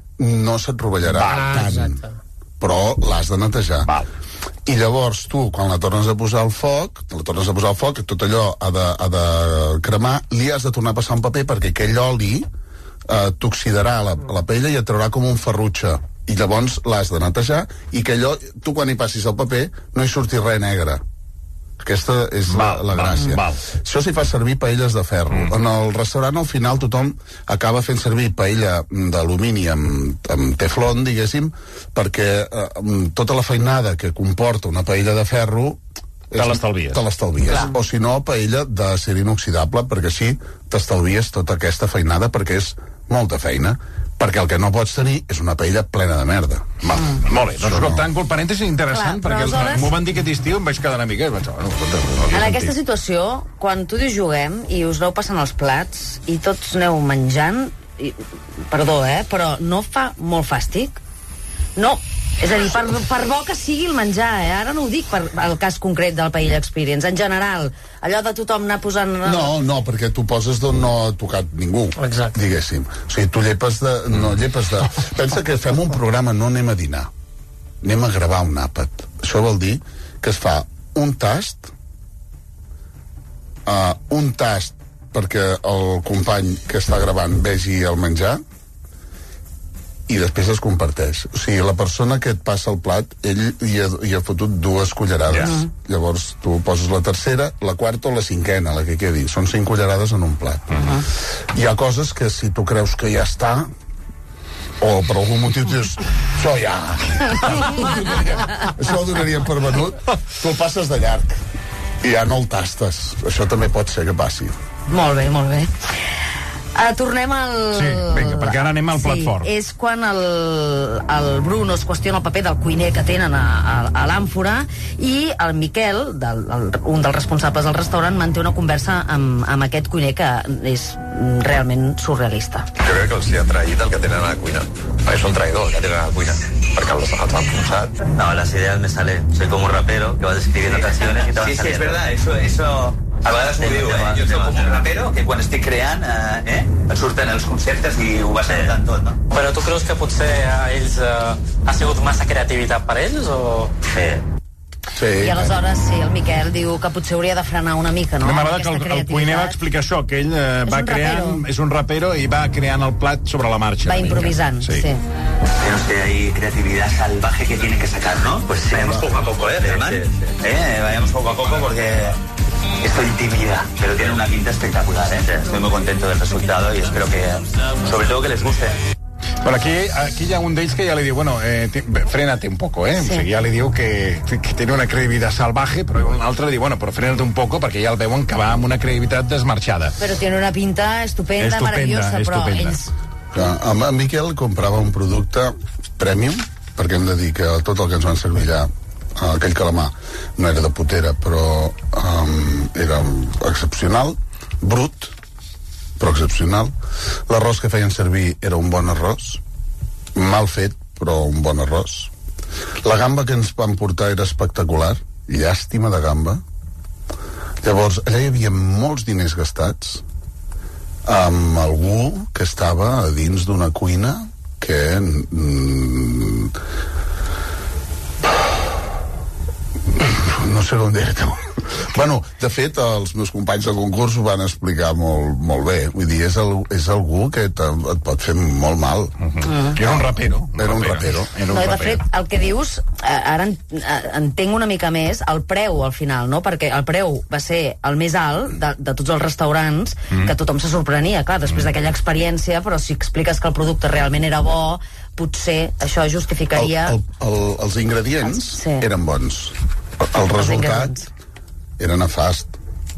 no se't rovellarà tant. Exacte. Però l'has de netejar. Val. I llavors tu, quan la tornes a posar al foc, la tornes a posar al foc, tot allò ha de, ha de cremar, li has de tornar a passar un paper perquè aquell oli eh, t'oxidarà la, la paella i et traurà com un ferrutge. I llavors l'has de netejar i que allò, tu quan hi passis el paper, no hi surti res negre. Aquesta és val, la, la gràcia. Val, val. Això s'hi fa servir paelles de ferro. Mm. En el restaurant, al final, tothom acaba fent servir paella d'alumini amb, amb teflon, diguéssim, perquè eh, tota la feinada que comporta una paella de ferro te l'estalvies. Te l'estalvies. O si no, paella d'acer inoxidable, perquè així t'estalvies tota aquesta feinada, perquè és molta feina. Perquè el que no pots tenir és una paella plena de merda. Val, mm. Molt bé, doncs escolta, tanco el parèntesi interessant, clar, perquè aleshores... m'ho van dir aquest estiu, em vaig quedar una mica... Vaig... No, escolta, no, en aquesta sentit. Situació, quan tu dius juguem i us aneu passant els plats i tots aneu menjant, i, perdó, eh, però no fa molt fàstic? No, és a dir, per, per bo que sigui el menjar, eh? Ara no ho dic per el cas concret del Paella Experience, en general, allò de tothom anar posant... No, no, perquè tu poses d'on no ha tocat ningú, exacte, diguéssim. O sigui, tu llepes de... No, llepes de... Pensa que fem un programa, no anem a dinar, anem a gravar un àpat. Això vol dir que es fa un tast, uh, un tast perquè el company que està gravant vegi el menjar, i després es comparteix. O sigui, la persona que et passa el plat, ell hi ha, hi ha fotut dues cullerades. Yeah. Llavors, tu poses la tercera, la quarta o la cinquena, la que quedi. Són cinc cullerades en un plat. Uh -huh. Hi ha coses que si tu creus que ja està, o per algun motiu dius, això ja... això ho donaria per venut, tu el passes de llarg. I ja no el tastes. Això també pot ser que passi. Molt bé, molt bé. Uh, tornem al... Sí, vinga, perquè ara anem al plat sí, fort. És quan el, el Bruno es qüestiona el paper del cuiner que tenen a, a, a l'àmfora i el Miquel, del, el, un dels responsables del restaurant, manté una conversa amb, amb aquest cuiner que és realment surrealista. Jo crec que els hi ha traït el que tenen a la cuina. És un traïdor el que tenen a la cuina, perquè els, els han forçat. No, las ideas me salen. Soy como un rapero que va describiendo canciones y te van sí, saliendo. Sí, es verdad, eso... eso... A vegades m'ho diu, eh? Jo soc com un rapero que quan estic creant, eh, eh, et surten els conceptes i ho vas anotant tot, no? Però tu creus que potser a ells eh, ha sigut massa creativitat per ells, o...? Sí. Sí, I aleshores, sí, el Miquel diu que potser hauria de frenar una mica, no? M'agrada que el, el cuiner va explicar això, que ell eh, va creant, és un rapero i va creant el plat sobre la marxa. Va improvisant, sí. sí. No sé, hay creatividad salvaje que tiene que sacar, ¿no? Pues sí, vayamos poco a poco, ¿eh, Germán? Sí, sí, sí. Eh, vayamos poco a poco porque... Esto intimida, pero tiene una pinta espectacular, ¿eh? Estoy muy contento del resultado y espero que, sobre todo, que les guste. Bueno, aquí, aquí hi ha un d'ells que ja li diu, bueno, eh, frénate un poco, eh? Sí. O sigui, ja li diu que, que té una creativitat salvaje, però un altre li diu, bueno, però frénate un poco, perquè ja el veuen que va amb una creativitat desmarxada. Però tiene una pinta estupenda, estupenda maravillosa, però estupenda. Ells... Clar, en Miquel comprava un producte premium, perquè hem de dir que tot el que ens van servir allà, aquell calamar no era de potera, però um, era excepcional, brut, però excepcional. L'arròs que feien servir era un bon arròs, mal fet, però un bon arròs. La gamba que ens van portar era espectacular, llàstima de gamba. Llavors, allà hi havia molts diners gastats amb algú que estava a dins d'una cuina que... Mm, no sé on era, tu. Bueno, de fet, els meus companys de concurs ho van explicar molt, molt bé. Vull dir, és, el, és algú que et, et pot fer molt mal. Uh -huh. uh. Era un rapero. Un era un rapero. Era un no, de fet, el que dius, ara entenc una mica més el preu, al final, no? Perquè el preu va ser el més alt de, de tots els restaurants, mm. que tothom se sorprenia, clar, després mm. d'aquella experiència, però si expliques que el producte realment era bo, potser això justificaria... El, el, el, els ingredients sí. eren bons. El, el resultat era nefast.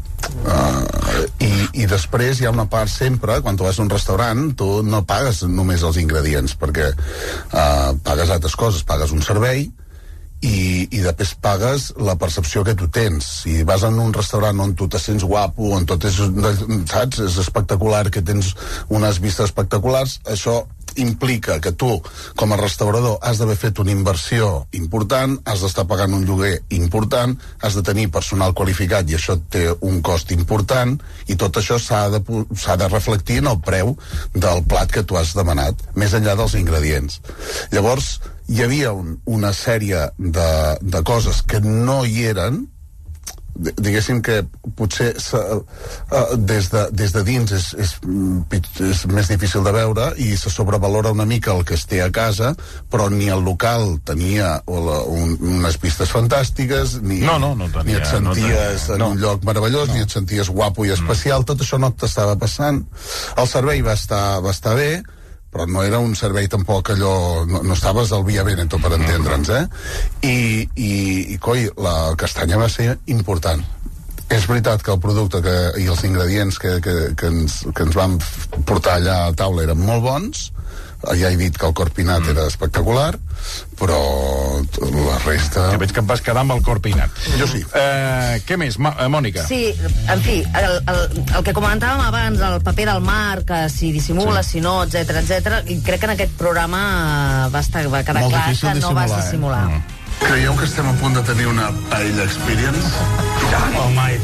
Uh, i, i després hi ha una part sempre, quan tu vas a un restaurant, tu no pagues només els ingredients, perquè uh, pagues altres coses, pagues un servei i, i després pagues la percepció que tu tens. Si vas en un restaurant on tu te sents guapo, on tot és, saps, és espectacular, que tens unes vistes espectaculars, això implica que tu, com a restaurador, has d'haver fet una inversió important, has d'estar pagant un lloguer important, has de tenir personal qualificat i això té un cost important, i tot això s'ha de, s'ha de reflectir en el preu del plat que tu has demanat, més enllà dels ingredients. Llavors, hi havia un, una sèrie de, de coses que no hi eren, diguéssim que potser uh, des, de, des de dins és, és, és més difícil de veure i se sobrevalora una mica el que es té a casa, però ni el local tenia la, un, unes vistes fantàstiques, ni, no, no, no tenia, ni et senties no tenia, en no. un lloc meravellós, no. ni et senties guapo i especial, mm. tot això no t'estava passant. El servei va estar, va estar bé, però no era un servei tampoc allò... No, no estaves al via Veneto, per entendre'ns, eh? I, i, i coi, la castanya va ser important. És veritat que el producte que, i els ingredients que, que, que, ens, que ens van portar allà a taula eren molt bons. Ja he dit que el corpinat mm. era espectacular, però la resta... Que veig que em vas quedar amb el corpinat. Jo sí. Eh, què més, Ma Mònica? Sí, en fi, el, el, el que comentàvem abans, el paper del mar, que si dissimula, sí. si no, etcètera, etcètera, i crec que en aquest programa va, estar, va quedar molt clar que no vas dissimular. Eh? Mm. Creieu que estem a punt de tenir una paella experience? Ja, oh, mai.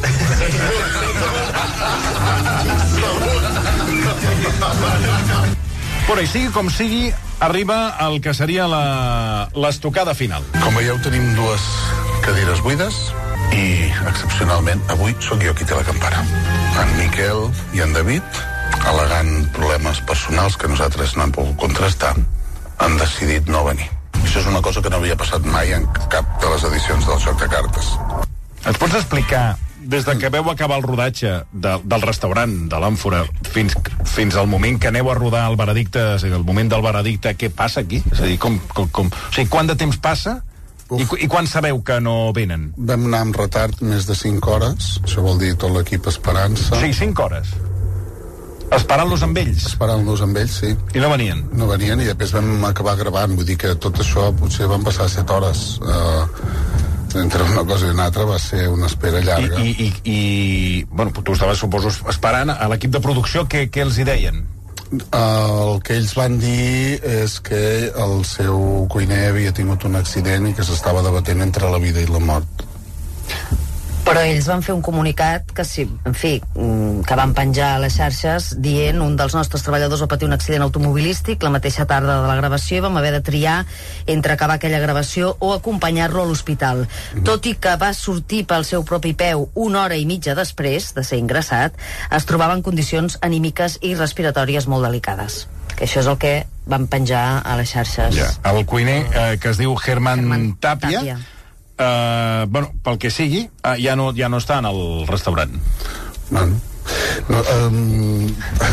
Però i sigui com sigui, arriba el que seria l'estocada final. Com veieu, tenim dues cadires buides i, excepcionalment, avui sóc jo qui té la campana. En Miquel i en David, al·legant problemes personals que nosaltres no hem pogut contrastar, han decidit no venir. Això és una cosa que no havia passat mai en cap de les edicions del Joc de Cartes. Ens pots explicar, des de que veu acabar el rodatge de, del restaurant de l'Àmfora fins, fins al moment que aneu a rodar el veredicte, o sigui, el moment del veredicte, què passa aquí? És a dir, com, com, com... O sigui, quant de temps passa i, i quan sabeu que no venen? Vam anar amb retard més de cinc hores, això vol dir tot l'equip esperant-se. O sigui, cinc hores? Esperant-los amb ells? Esperant-los amb ells, sí. I no venien? No venien, i després vam acabar gravant, vull dir que tot això potser van passar set hores. Uh, entre una cosa i una altra va ser una espera llarga. I, i, i, i bueno, tu estaves, suposo, esperant a l'equip de producció, què, què els hi deien? Uh, el que ells van dir és que el seu cuiner havia tingut un accident i que s'estava debatent entre la vida i la mort. Però ells van fer un comunicat que, si, en fi, que van penjar a les xarxes dient un dels nostres treballadors va patir un accident automobilístic la mateixa tarda de la gravació i vam haver de triar entre acabar aquella gravació o acompanyar-lo a l'hospital. Mm. Tot i que va sortir pel seu propi peu una hora i mitja després de ser ingressat, es trobava en condicions anímiques i respiratòries molt delicades. Que això és el que van penjar a les xarxes. Ja. El cuiner, eh, que es diu Germán, Germán Tapia, Tapia. Uh, bueno, pel que sigui, uh, ja, no, ja no està en el restaurant. Bueno, no, um...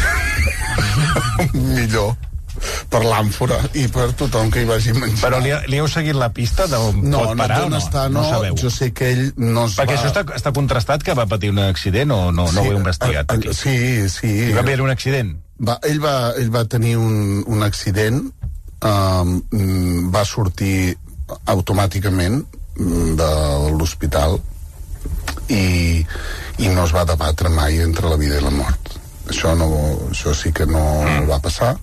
millor per l'Àmfora i per tothom que hi vagi menjar. Però li, li heu seguit la pista d'on no, pot parar no, o no? Està, no, no sabeu. Jo sé que ell no es Perquè va... això està, està contrastat que va patir un accident o no, sí, no ho heu investigat? Aquí? Sí, sí. Hi va haver un accident? Va, ell, va, ell va tenir un, un accident, um, va sortir automàticament de l'hospital i, i no es va debatre mai entre la vida i la mort. Això, no, això sí que no mm. va passar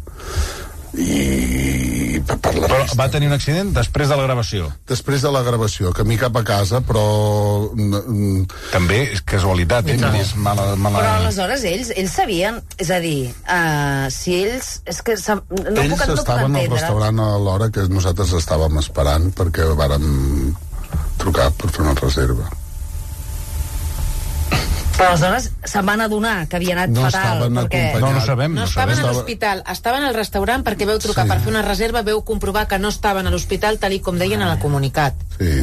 i per, per la però resta. Va tenir un accident després de la gravació? Després de la gravació, camí cap a casa, però... També és casualitat, eh? No. És mala, mala... Però aleshores ells, ells sabien, és a dir, uh, si ells... És que no ells puc, no estaven al restaurant a l'hora que nosaltres estàvem esperant perquè vàrem trucar per fer una reserva. Però aleshores se'n van adonar que havia anat no fatal. Perquè... No, no sabem. No, No estaven sabem. a l'hospital, estaven al restaurant perquè veu trucar Sí. per fer una reserva, veu comprovar que no estaven a l'hospital tal i com deien a la comunicat. Sí.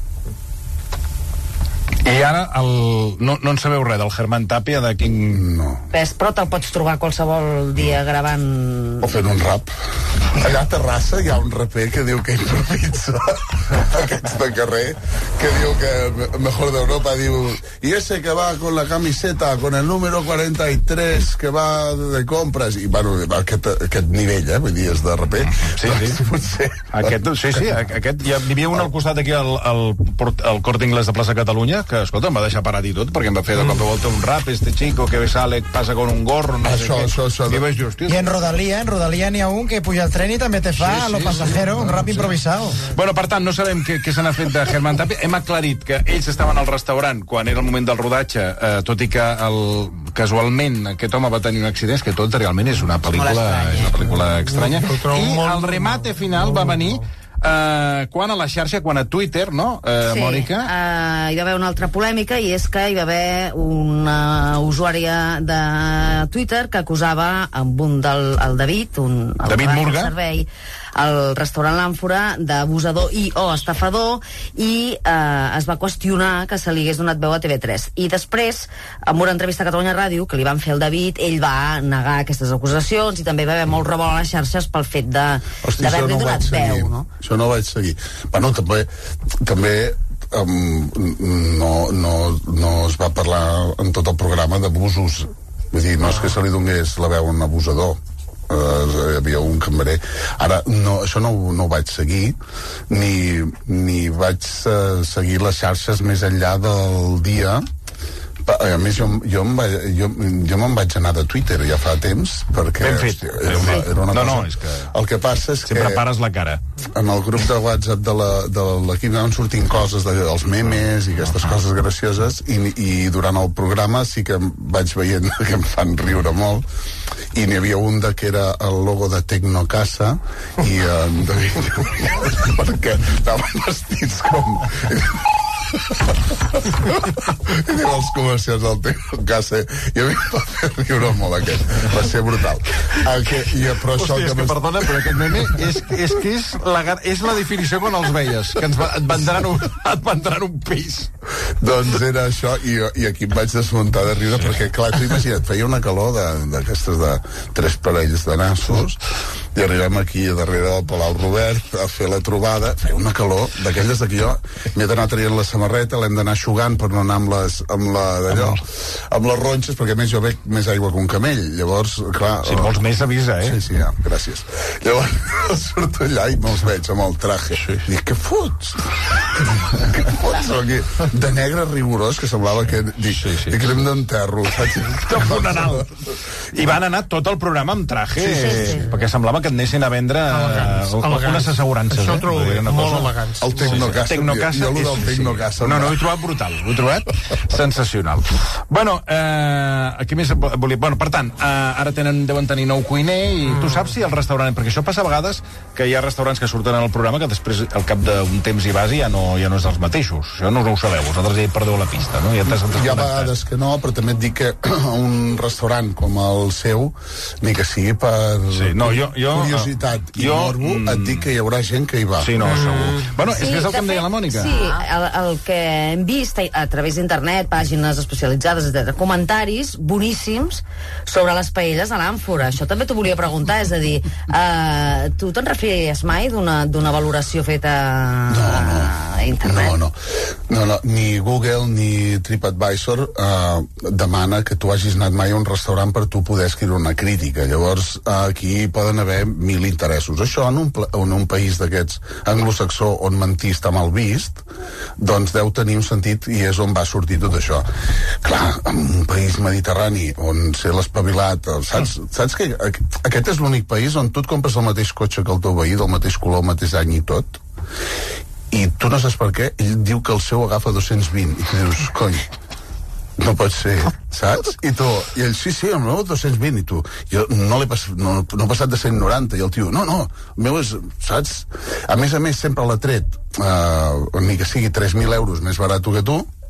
I ara el... no, no en sabeu res del Germán Tapia, de quin... No. Ves, però te'l pots trobar qualsevol dia gravant... O fent un rap. Allà a Terrassa hi ha un raper que diu que improvisa, aquests de carrer, que diu que mejor de Europa, diu, y ese que va con la camiseta, con el número cuarenta y tres, que va de compras, i bueno, aquest, aquest nivell, eh, vull dir, és de raper. Sí, sí. Potser... Aquest, sí, sí, aquest, hi havia un al costat aquí al, al, al Corte Inglés de Plaça Catalunya que, escolta, em va deixar parat i tot, perquè em va fer de cop i volta un rap, este chico que sale, pasa con un gorro, no Això, sé això, què. això. I vaig dir, hòstia. I en Rodalia, en Rodalia n'hi ha un que puja al tren i també te fa Sí, a lo sí, pasajero, sí. un rap improvisado. Bueno, per tant, no sabem què, què se n'ha fet de Germán Tapia. Hem aclarit que ells estaven al restaurant quan era el moment del rodatge, eh, tot i que el, casualment aquest home va tenir un accident, que tot realment és una pel·lícula, és una pel·lícula estranya. I el remate final va venir Uh, quan a la xarxa, quan a Twitter, no, uh, Sí, Mònica? uh, hi va haver una altra polèmica i és que hi va haver una usuària de Twitter que acusava amb un del el David, un, el David que va fer Murga. el servei al restaurant L'Àmfora, d'abusador i o estafador, i eh, es va qüestionar que se li hagués donat veu a T V tres. I després, en una entrevista a Catalunya Ràdio, que li van fer al David, ell va negar aquestes acusacions i també va haver molt revolt a les xarxes pel fet de Hosti, d'haver-li això no ho donat vaig seguir. veu, no? Això no ho vaig seguir. Bueno, també, també um, no, no, no es va parlar en tot el programa d'abusos. Vull dir, no és que se li donés la veu a un abusador. Uh, hi havia un cambrer. Ara, no, això no, no ho vaig seguir, ni, ni vaig uh, seguir les xarxes més enllà del dia. A més, jo, jo, em vaig, jo, jo me'n vaig anar de Twitter ja fa temps, perquè Ben fet. hòstia, era una, era una No, cosa... no, és que el que passa és sempre que pares la cara. en el grup de WhatsApp de la- de l'equip anaven sortint coses de, dels memes i aquestes coses gracioses, i, i durant el programa sí que em vaig veient que em fan riure molt, i n'hi havia un de que era el logo de Tecnocasa, i en David perquè estaven vestits com i diu els comercials del Tecnocasa, i a mi em va fer riure molt aquest, va ser brutal. El que, i, però això Hòstia, és que, m'es- perdona, però aquest meme és, és que és la, gar- és la definició quan els veies, que ens va, et vendran un, et vendran un pis. Doncs era això, i, i aquí em vaig desmuntar de riure, perquè, clar, tu imagina't, feia una calor de- d'aquestes de, de tres parells de nassos, i arribem aquí a darrere del Palau Robert a fer la trobada, feia una calor d'aquelles de que jo m'he d'anar traient la samarreta, l'hem d'anar eixugant per no anar amb les, amb la d'allò, amb les ronxes, perquè a més jo bec més aigua que un camell, llavors, clar... Si vols més, avisa, eh? Sí, sí, ja, gràcies. Llavors surto allà i me'ls veig amb el traje. Sí. Dic, què fots? què fots aquí? De negre rigorós, que semblava que... Dic, sí, sí. dic que anem d'enterro, saps? De funeral. I van anar tot el programa amb traje, Sí, sí, sí. perquè semblava que et anessin a vendre Elegants, uh, elegants. unes assegurances. Això ho eh? trobo bé, Una molt cosa- elegants. El Tecnocasa, Tecnocasa, jo, jo lo del és- Tecnocasa, No, no, no. ho he trobat brutal, ho he trobat sensacional. Bueno, eh, aquí més volia... Bueno, per tant, eh, ara tenen, deuen tenir nou cuiner, i tu saps si el restaurant... Perquè això passa a vegades, que hi ha restaurants que surten al programa que després, al cap d'un temps hi vas i ja no, ja no és dels mateixos. Això no ho sabeu, vosaltres ja hi perdeu la pista, no? Ja t'has Hi ha vegades que no, però també et dic que un restaurant com el seu, ni que sigui per Sí, no, jo- jo- curiositat i jo, morbo, mm, et dic que hi haurà gent que hi va. Sí, no, segur. Bueno, és Sí, que és el que de em deia fet, la Mònica. Sí, el, el que hem vist a, a través d'internet, pàgines especialitzades, etcètera, comentaris boníssims sobre les paelles a l'Àmfora. Això també t'ho volia preguntar, és a dir, uh, tu te'n refieries mai d'una d'una valoració feta no, no. a internet? No, no. no, no. Ni Google ni TripAdvisor eh, demana que tu hagis anat mai a un restaurant per tu poder escriure una crítica. Llavors, eh, aquí poden haver mil interessos. Això en un, pla- en un país d'aquests anglosaxó on mentir està mal vist, doncs deu tenir un sentit, i és on va sortir tot això. Clar, en un país mediterrani on ser l'espavilat, eh, saps, saps que aqu- aquest és l'únic país on tu et compres el mateix cotxe que el teu veí, del mateix color, el mateix any i tot, i tu no saps per què, ell diu que el seu agafa dos-cents vint, i tu dius, cony, no pot ser, saps? I tu, i ell, sí, sí, el meu dos-cents vint, i tu, jo no l'he pas, no, no he passat de cent noranta, i el tio, no, no, el meu és, saps? A més a més, sempre l'ha tret, eh, ni que sigui tres mil euros més barat que tu,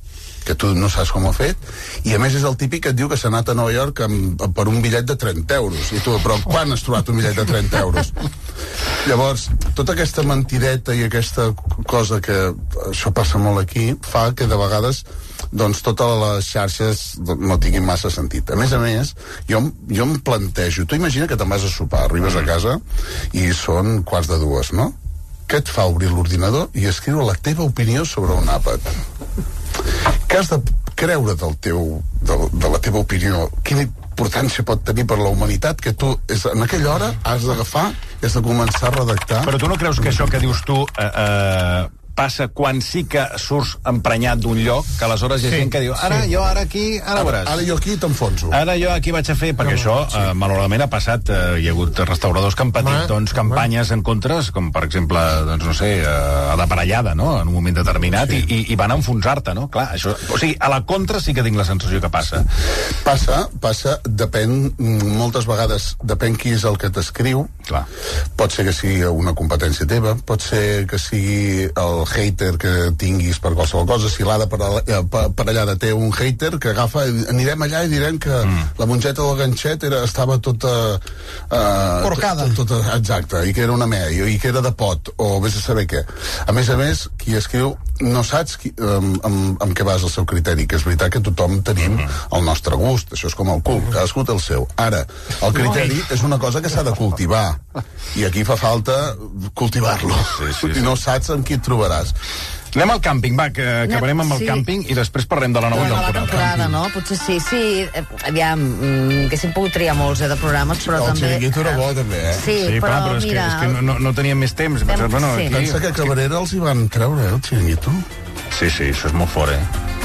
que tu no saps com ho ha fet, i a més és el típic que et diu que s'ha anat a Nova York amb, per un bitllet de trenta euros, i tu, però quan has trobat un bitllet de trenta euros? Llavors, tota aquesta mentireta i aquesta cosa que això passa molt aquí, fa que de vegades doncs totes les xarxes no tinguin massa sentit. A més a més, jo, jo em plantejo, tu imagina que te'n vas a sopar, arribes a casa i són quarts de dues, no? Què et fa obrir l'ordinador i escriure la teva opinió sobre un àpat? Què has de creure del teu, de, de la teva opinió? Quina importància pot tenir per la humanitat que tu és, en aquella hora has d'agafar i has de començar a redactar? Però tu no creus que això que dius tu eh, eh, passa quan sí que surts emprenyat d'un lloc, que aleshores hi ha sí, gent que diu ara sí. jo, ara aquí, ara, ara veuràs. Ara jo aquí t'enfonso. Ara jo aquí vaig a fer, perquè no, això, sí. eh, malauradament ha passat, eh, hi ha hagut restauradors que han patit, doncs, campanyes en contres, com per exemple, doncs, no sé, eh, a la parellada, no?, en un moment determinat, sí. i, i, i van enfonsar-te, no? Clar, això, o sigui, a la contra sí que tinc la sensació que passa. Passa, passa, depèn, moltes vegades, depèn qui és el que t'escriu. Clar. Pot ser que sigui una competència teva, pot ser que sigui el hater que tinguis per qualsevol cosa. Si l'Ada Parellada té un hater que agafa, anirem allà i direm que mm. la mongeta del ganxet era, estava tota uh, porcada, tot, tota, exacte, i que era una meia, i que era de pot, o vés a saber què. A més a més, qui escriu no saps qui, amb, amb, amb què vas el seu criteri, que és veritat que tothom tenim el nostre gust, això és com el cul, cadascú té el seu. Ara, el criteri és una cosa que s'ha de cultivar, i aquí fa falta cultivar-lo, sí, sí, sí. I no saps amb qui et trobaràs. Anem al càmping, va, que acabarem amb el sí. càmping i després parlem de la nova temporada. temporada. temporada, no? Potser sí, sí. Aviam, mm, que sempre pogut triar molts eh, de programes, però el també... El xiringuito era bo, també, eh? Sí, sí però, però, però és mira... Que, és que no, no teníem més temps. Tem... Pensa, bueno, sí. aquí... Pensa que a Cabrera els hi van treure, eh, el xiringuito. Sí, sí, això és molt fort, eh?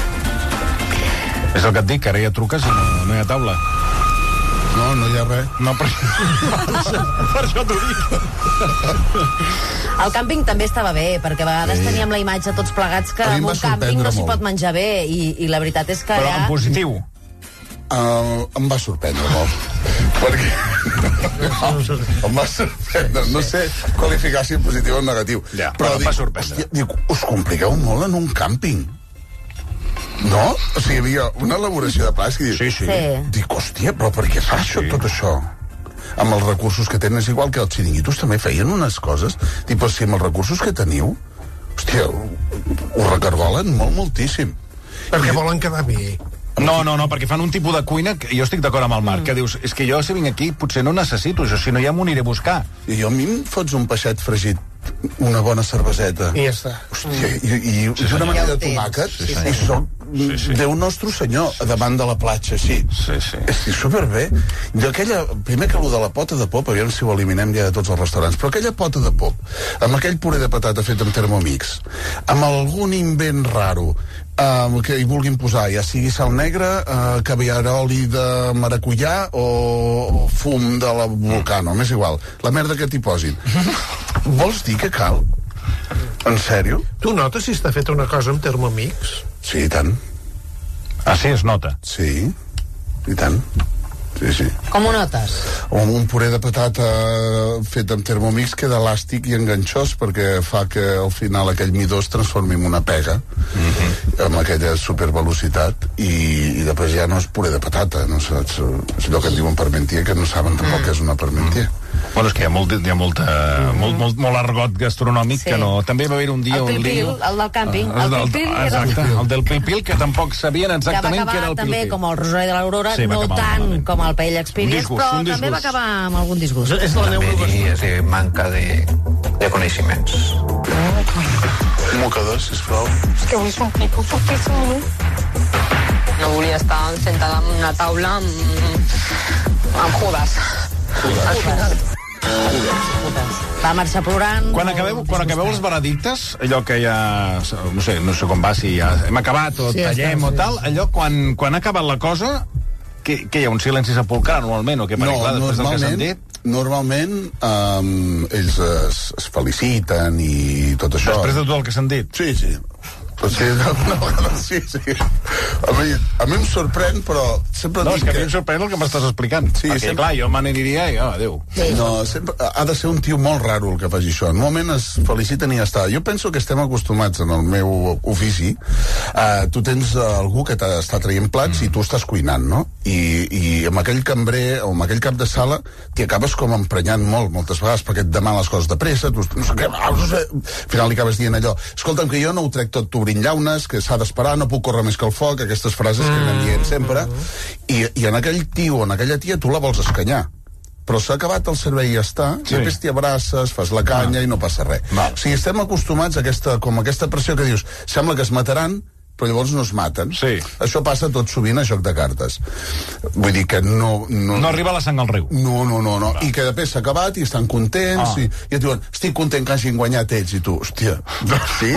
És el que et dic, que ara ja truques i no, no hi ha taula. No, no hi ha res. No, per, per això t'ho dic. El càmping també estava bé, perquè a vegades sí. teníem la imatge tots plegats que en un càmping no s'hi pot menjar bé, i, i la veritat és que Però ja... en positiu. Uh, em va sorprendre molt. Perquè... em va sorprendre. No sé qualificar si en positiu o en negatiu. Ja, però però dic, va sorprendre. Hòstia, dic, us compliqueu molt en un càmping. No? O sigui, hi havia una elaboració de plats que dius... Sí, sí. sí. Dic, hòstia, però per què fa això, sí. tot això? Amb els recursos que tenen, és igual que els xiringuitos també feien unes coses. Dic, però si amb els recursos que teniu, hòstia, ho recargolen molt, moltíssim. Perquè volen quedar bé. No, no, no, perquè fan un tipus de cuina que jo estic d'acord amb el Marc, mm. que dius, és que jo si vinc aquí potser no necessito això, si no ja m'ho aniré a buscar. I jo a mi em fots un peixet fregit, una bona cerveseta. I ja està. Hòstia, i, i, sí, i una manera de tomàquet, sí, i soc sí, sí. Déu nostre senyor, davant de la platja, així. Sí, sí. Estic superbé. I aquella, primer que allò de la pota de pop, aviam si ho eliminem ja de tots els restaurants, però aquella pota de pop, amb aquell puré de patata fet amb Thermomix, amb algun invent raro, Uh, que hi vulguin posar, ja sigui sal negra, uh, caviaroli de maracuyà o, o fum de la Volcano, m'és igual, la merda que t'hi posin. Vols dir que cal? En sèrio? Tu notes si està feta una cosa amb Thermomix? Sí, i tant. Ah, sí, es nota? Sí, i tant. Sí, sí. Com ho notes? Un, un puré de patata fet amb Thermomix queda elàstic i enganxós perquè fa que al final aquell midó es transformi en una pega mm-hmm. amb aquella supervelocitat i, i després ja no és puré de patata, no saps? És allò que en diuen parmentier, que no saben tampoc mm. què és una parmentier. Mm. Bueno, és que hi ha molt, hi ha molta, mm. molt, molt, molt argot gastronòmic sí. que no... També va haver un dia el un pil-pil, lío... el del càmping. Uh, el pil-pil el, era exacte, el del pil-pil, que tampoc sabien exactament què era el pil-pil. També com el Rosari de l'Aurora, sí, no tant malament. com el Paella Experience, disgust, però també va acabar amb algun disgust. És la neu és de manca de, de coneixements. Un mocador, sisplau. És que avui s'omplico fortíssim. No volia estar sentada en una taula amb, amb Judas. Judas. Va marxar plorant. Quan acabeu, quan acabeu els veredictes, allò que ja... No sé, no sé com va, si ja hem acabat o sí, tallem ja o tal, allò, quan, quan ha acabat la cosa, que, que hi ha un silenci sepulcral, normalment, o què? No, clar, després del que s'han dit? Normalment um, ells es, es feliciten i tot això. Després de tot el que s'han dit? Sí, sí. O sigui, una vegada sí, sí. A mi, a mi em sorprèn, però sempre no, dic és que a mi em sorprèn el que m'estàs explicant. Sí, perquè, sempre... clar, jo me n'aniria i, oh, adéu. Sí. No, sempre, ha de ser un tio molt raro el que faci això. Normalment es feliciten i ja està. Jo penso que estem acostumats en el meu ofici. Uh, tu tens uh, algú que t'està traient plats mm. i tu estàs cuinant, no? I, i amb aquell cambrer o amb aquell cap de sala t'hi acabes com emprenyant molt, moltes vegades, perquè et demana les coses de pressa, tu no sé què, no sé. Al final li acabes dient allò, escolta'm, que jo no ho trec tot t'obrint llaunes, que s'ha d'esperar, no puc córrer més que el foc, aquestes frases que anem dient sempre, i, i en aquell tio o en aquella tia tu la vols escanyar, però s'ha acabat el servei i ja està, sí. I després t'hi abraces, fas la canya ah. i no passa res. Val. O sigui, estem acostumats a aquesta, com aquesta pressió que dius, sembla que es mataran, però llavors no es maten. Sí. Això passa tot sovint a joc de cartes. Vull dir que no... No, no arriba la sang al riu. No, no, no. no. I que després s'ha acabat i estan contents, ah. i, i et diuen, estic content que hagin guanyat ells, i tu, hòstia, sí?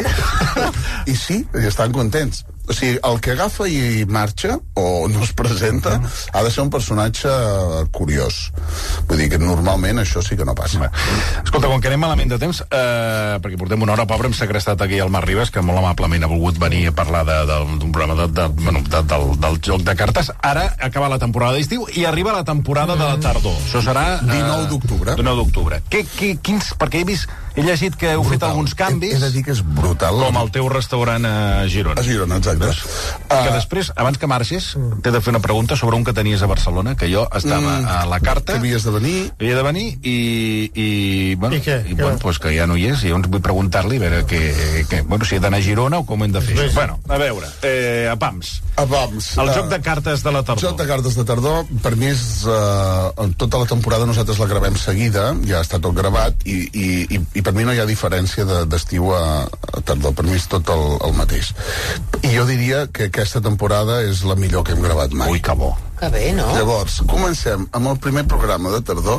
I sí, i estan contents. O sigui, el que agafa i marxa, o no es presenta, uh-huh. ha de ser un personatge curiós. Vull dir que normalment això sí que no passa. Va. Escolta, com que anem malament de temps, eh, perquè portem una hora, pobre, hem segrestat aquí el Marc Ribas, que molt amablement ha volgut venir a parlar d'un programa de, de, bueno, de, del, del joc de cartes. Ara acaba la temporada d'estiu i arriba la temporada de la tardor. Això serà... Eh, dinou d'octubre. dinou d'octubre. Què, què, quins... Perquè he vist... He llegit que heu brutal. fet alguns canvis. He, he de dir que és brutal. Com el teu restaurant a Girona. A Girona, exacte. Que uh, després, abans que marxis, t'he de fer una pregunta sobre un que tenies a Barcelona, que jo estava mm, a la carta. Que havies de venir. Havia de venir i... I, bueno, I què? I, bueno, pues que ja no hi és, i llavors vull preguntar-li a veure que, que, bueno, si he d'anar a Girona o com hem de fer això. Bueno, a veure, eh, a Pams. A Pams. El uh, joc de cartes de la tardor. El joc de cartes de tardor, per mi és... Uh, tota la temporada nosaltres la gravem seguida, ja està tot gravat, i, i, i, i per mi no hi ha diferència d'estiu a, a tardor. Per mi és tot el, el mateix. I jo diria que aquesta temporada és la millor que hem gravat mai. Ui, que bo. Que bé, no? Llavors, comencem amb el primer programa de tardor.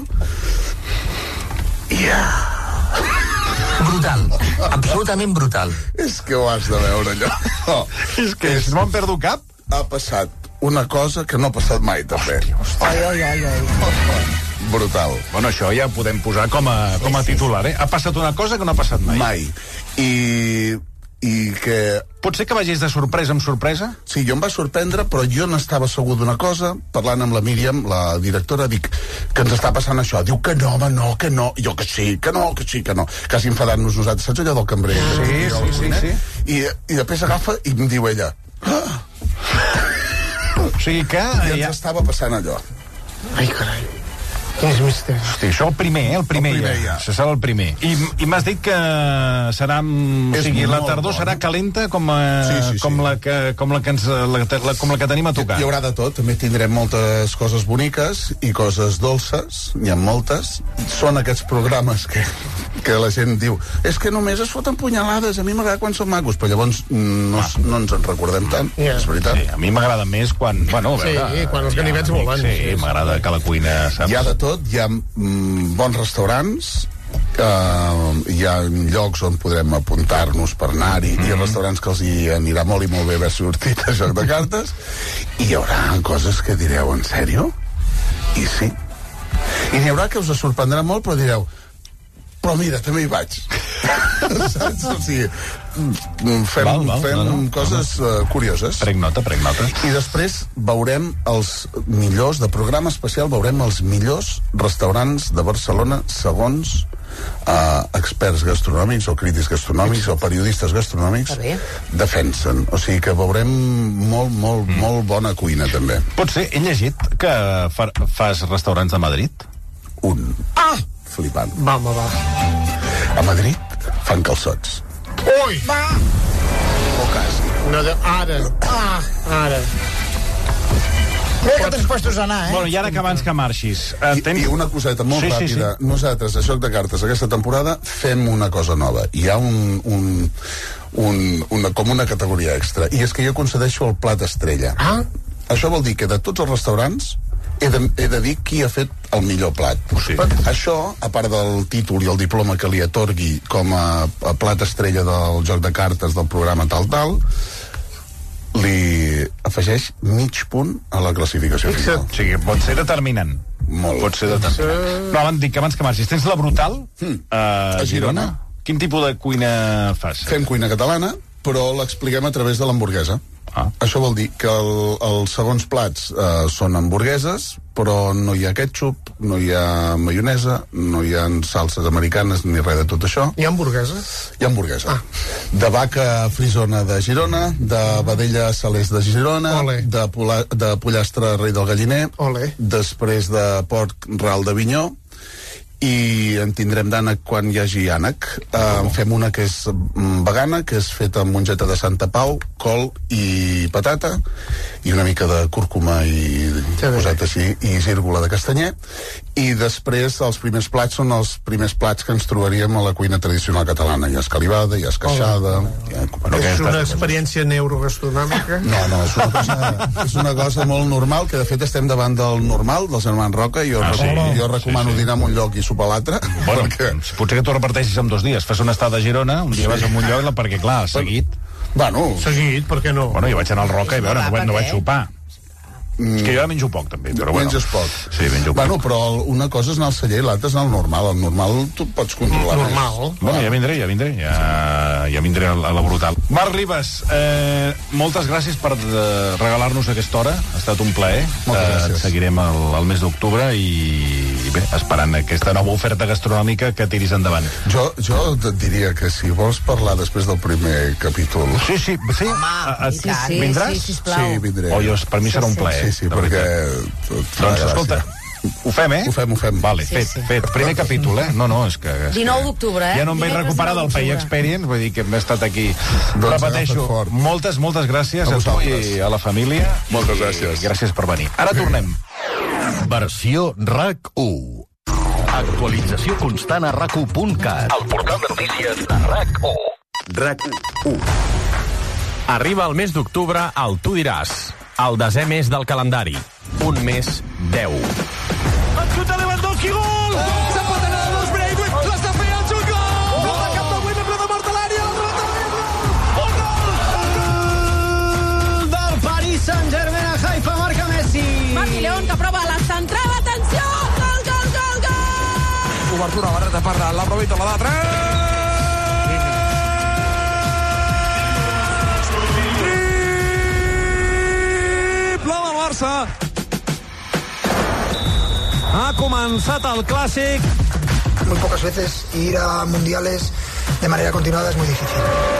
Yeah. Brutal. Absolutament brutal. És que ho has de veure, allò. No. És que és... no em perdo cap. Ha passat una cosa que no ha passat mai, també. Hòstia, ai, ai, ai, ai. Brutal. Bueno, això ja podem posar com a, com a titular, eh? Ha passat una cosa que no ha passat mai. Mai. I... i que... Pot ser que vagis de sorpresa en sorpresa? Sí, jo em va sorprendre, però jo n'estava segur d'una cosa, parlant amb la Míriam, la directora, dic que ens està passant això. Diu que no, home, no, que no. I jo que sí, que no, que sí, que no. Quasi enfadant-nos nosaltres. Saps allò del cambrer? Sí, sí, sí, sí. I, I després agafa i em diu ella... Ah! O sigui que... I ens ja... estava passant allò. Ai, carai. Quins misteri. Hosti, això el primer, eh? El primer, el primer ja. ja. Això serà el primer. I, i m'has dit que serà... O sigui, la tardor bon. serà calenta com, a, sí, sí, sí. com, la que, com, la que ens, la, la, com la que tenim a tocar. Hi haurà de tot. També tindrem moltes coses boniques i coses dolces. N'hi ha moltes. Són aquests programes que, que la gent diu és que només es foten punyalades. A mi m'agrada quan són macos, però llavors no, ah. no ens en recordem tant. Yeah. És veritat. Sí, a mi m'agrada més quan... Bueno, veure, sí, quan els ganivets ja, volen. Sí, sí, m'agrada que la cuina... Saps? Hi ha de tot. Hi ha mm, bons restaurants, uh, hi ha llocs on podrem apuntar-nos per anar-hi, mm-hmm. hi ha restaurants que els hi anirà molt i molt bé haver sortit a joc de cartes, i hi haurà coses que direu, en sèrio? I sí. I n'hi haurà que us sorprendrà molt, però direu, però mira, també hi vaig. Saps? O sigui, fem, val, val, fem no, no, coses no, no. Uh, curioses. Prenc nota, prenc nota. I després veurem els millors, de programa especial, veurem els millors restaurants de Barcelona segons uh, experts gastronòmics o crítics gastronòmics o periodistes gastronòmics defensen. O sigui que veurem molt, molt, mm. molt bona cuina, també. Pot ser, he llegit que fa, fas restaurants de Madrid? Un. Ah! Flipant. Va, va, va. A Madrid fan calçots. Ui! Va! O quasi. No de... Ara. Ah, ara. Mira que tens puestos a anar, eh? Bueno, i ara que abans que marxis... Eh, I, tens... I una coseta molt sí, ràpida. Sí, sí. Nosaltres, a Joc de Cartes, aquesta temporada, fem una cosa nova. Hi ha un... un Un, una, com una categoria extra, i és que jo concedeixo el plat estrella. Ah? Això vol dir que de tots els restaurants he de, he de dir qui ha fet el millor plat. Sí. Això, a part del títol i el diploma que li atorgui com a, a plat estrella del joc de cartes del programa tal tal, li afegeix mig punt a la classificació final. O sigui, pot ser determinant. Molt. Pot ser determinant. No, abans, dic, abans que marxis, tens la Brutal hmm. a, a Girona. Quin tipus de cuina fas? Fem cuina catalana, però l'expliquem a través de l'hamburguesa. Ah. Això vol dir que el, els segons plats eh, són hamburgueses, però no hi ha ketchup, no hi ha maionesa, no hi ha salses americanes ni res de tot això. Hi ha hamburguesa? Hi ha hamburguesa. Ah. De vaca frisona de Girona, de vedella salers de Girona, Ole. de, pola, de pollastre rei del galliner, Ole. després de porc ral d'Avinyó, i en tindrem d'ànec quan hi hagi ànec. Oh. En fem una que és vegana, que és feta amb mongeta de Santa Pau, col i patata, i una mica de cúrcuma i posat així, i gírgola de castanyer. I després els primers plats són els primers plats que ens trobaríem a la cuina tradicional catalana. Hi ha escalivada, hi ha esqueixada... Oh. Hi ha... És una experiència neurogastronòmica? No, no, és una, cosa, és una cosa molt normal, que de fet estem davant del normal, dels germans Roca, i jo, ah, sí? jo recomano sí, sí. dinar en un lloc i sopar a l'altre. Bueno, perquè... potser que tu reparteixis en dos dies. Fas una estada a Girona, un dia sí. vas a un lloc, perquè clar, seguit... Bueno, seguit, per què no? Bueno, jo vaig anar al Roca i veure, no, no vaig sopar. Mm. És que jo ja menjo poc, també. Però Menges bueno. poc. Sí, menjo poc. Bueno, però una cosa és anar al celler i l'altra és anar al normal. Al normal tu pots controlar normal. més. Bueno, ja vindré, ja vindré. Ja, ja vindré a la, a la brutal. Marc Ribas, eh, moltes gràcies per eh, regalar-nos aquesta hora. Ha estat un plaer. Moltes eh, gràcies. Et seguirem el, el mes d'octubre i, i bé, esperant aquesta nova oferta gastronòmica que tiris endavant. Jo, jo et diria que si vols parlar després del primer capítol... Sí, sí, sí. Home, a, a, sí, sí, vindràs? sí, sisplau. Sí, vindré. Oh, jo, per mi serà un plaer. Sí, sí, perquè... Doncs, escolta, ho fem, eh? Ho fem, ho fem. Vale, Sí, fet, sí. fet. Primer capítol, eh? No, no, és que... És dinou que d'octubre, eh? Ja no em vaig Dimecres recuperar del dinou Pay d'octubre. Experience, vull dir que m'he estat aquí. Doncs Repeteixo, agafa't fort. moltes, moltes gràcies A a, tu vosaltres. i a la família. Moltes I gràcies. Gràcies per venir. Ara tornem. Versió RAC u. Actualització constant a rac u punt cat. El portal de notícies de RAC u. RAC u. Arriba el mes d'octubre al Tu diràs. El desè mes del calendari. Un mes deu. El xut de Lewandowski, gol! S'ha patat a dos, Braithwaite, l'està fent el xut, gol! Gol de cap de vuit, però de mort a l'àrea, el gol del Paris Saint-Germain a Haifa, marca Messi. Marc León, que prova la centrada, atenció! Gol, gol, gol, gol! Obertura, la dreta per dalt, l'aprofita la de tres! Ha començat el clàssic. Muy pocas veces ir a mundiales de manera continuada es muy difícil.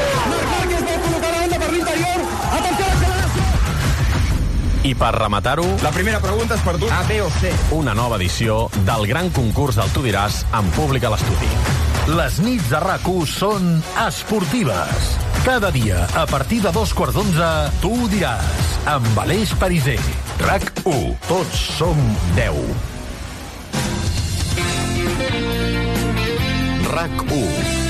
I per rematar-ho... La primera pregunta és per tu. A, B o C. Una nova edició del gran concurs del Tu diràs en públic a l'estudi. Les nits de RAC u són esportives. Cada dia, a partir de dos quarts d'onze, Tu diràs, amb Aleix Pariser. RAC u. Tots som deu. RAC u.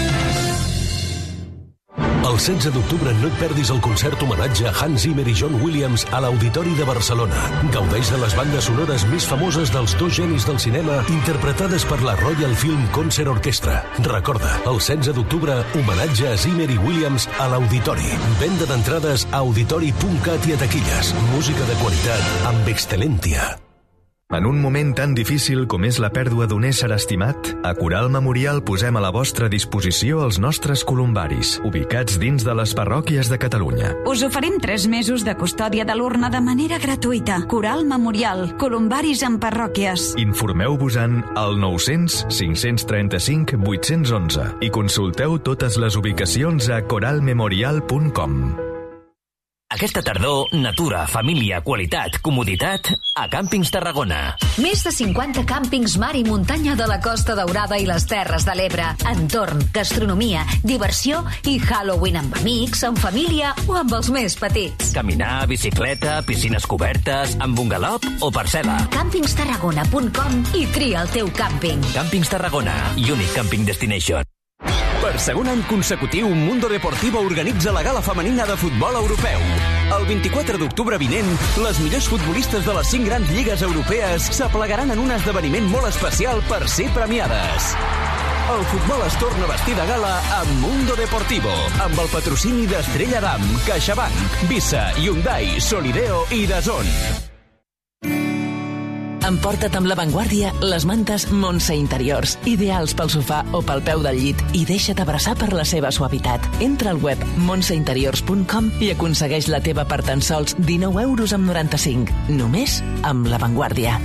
El setze d'octubre no et perdis el concert homenatge a Hans Zimmer i John Williams a l'Auditori de Barcelona. Gaudeix de les bandes sonores més famoses dels dos genis del cinema interpretades per la Royal Film Concert Orchestra. Recorda, el setze d'octubre, homenatge a Zimmer i Williams a l'Auditori. Venda d'entrades a auditori punt cat i a taquilles. Música de qualitat amb Excelentia. En un moment tan difícil com és la pèrdua d'un ésser estimat, a Coral Memorial posem a la vostra disposició els nostres columbaris, ubicats dins de les parròquies de Catalunya. Us oferim tres mesos de custòdia de l'urna de manera gratuïta. Coral Memorial, columbaris en parròquies. Informeu-vos-en al nou-cents cinc-cents trenta-cinc vuit-cents onze i consulteu totes les ubicacions a coral memorial punt com. Aquesta tardor, natura, família, qualitat, comoditat a Càmpings Tarragona. Més de cinquanta càmpings mar i muntanya de la Costa Daurada i les Terres de l'Ebre. Entorn, gastronomia, diversió i Halloween amb amics, amb família o amb els més petits. Caminar, bicicleta, piscines cobertes, amb un galop o parcel·la. càmpings tarragona punt com i tria el teu càmping. Càmpings Tarragona, Unique Camping Destination. Per segon any consecutiu, Mundo Deportivo organitza la gala femenina de futbol europeu. El vint-i-quatre d'octubre vinent, les millors futbolistes de les cinc grans lligues europees s'aplegaran en un esdeveniment molt especial per ser premiades. El futbol es torna a vestir de gala amb Mundo Deportivo, amb el patrocini d'Estrella Damm, CaixaBank, Visa, Hyundai, Solideo i DAZN. Emporta't amb l'avantguàrdia les mantes Montse Interiors, ideals pel sofà o pel peu del llit, i deixa't abraçar per la seva suavitat. Entra al web montse interiors punt com i aconsegueix la teva per tan sols dinou euros amb noranta-cinc. Només amb l'avantguàrdia.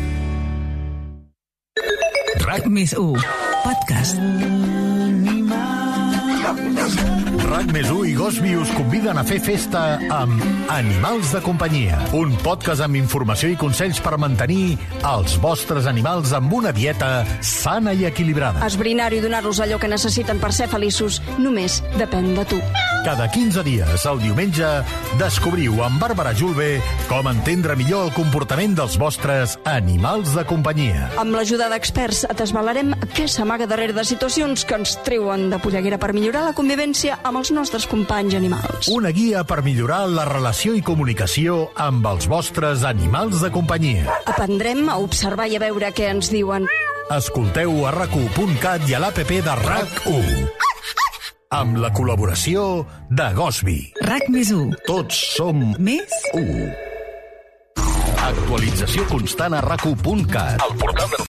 RAC més u, podcast. RAC més u i Gosby us conviden a fer festa amb Animals de companyia, un podcast amb informació i consells per mantenir els vostres animals amb una dieta sana i equilibrada. Esbrinar-ho i donar-los allò que necessiten per ser feliços només depèn de tu. Cada quinze dies, el diumenge, descobriu amb Bàrbara Julve com entendre millor el comportament dels vostres animals de companyia. Amb l'ajuda d'experts et desvelarem què s'amaga darrere de situacions que ens treuen de polleguera per millorar la convivència amb els nostres companys animals. Una guia per millorar la relació i comunicació amb els vostres animals de companyia. Aprendrem a observar i a veure què ens diuen. Escolteu a rac u punt cat i a l'app de RAC u. Amb la col·laboració de Gosby. RAC més u. Tots som més u. Actualització constant a rac u punt cat. El portal de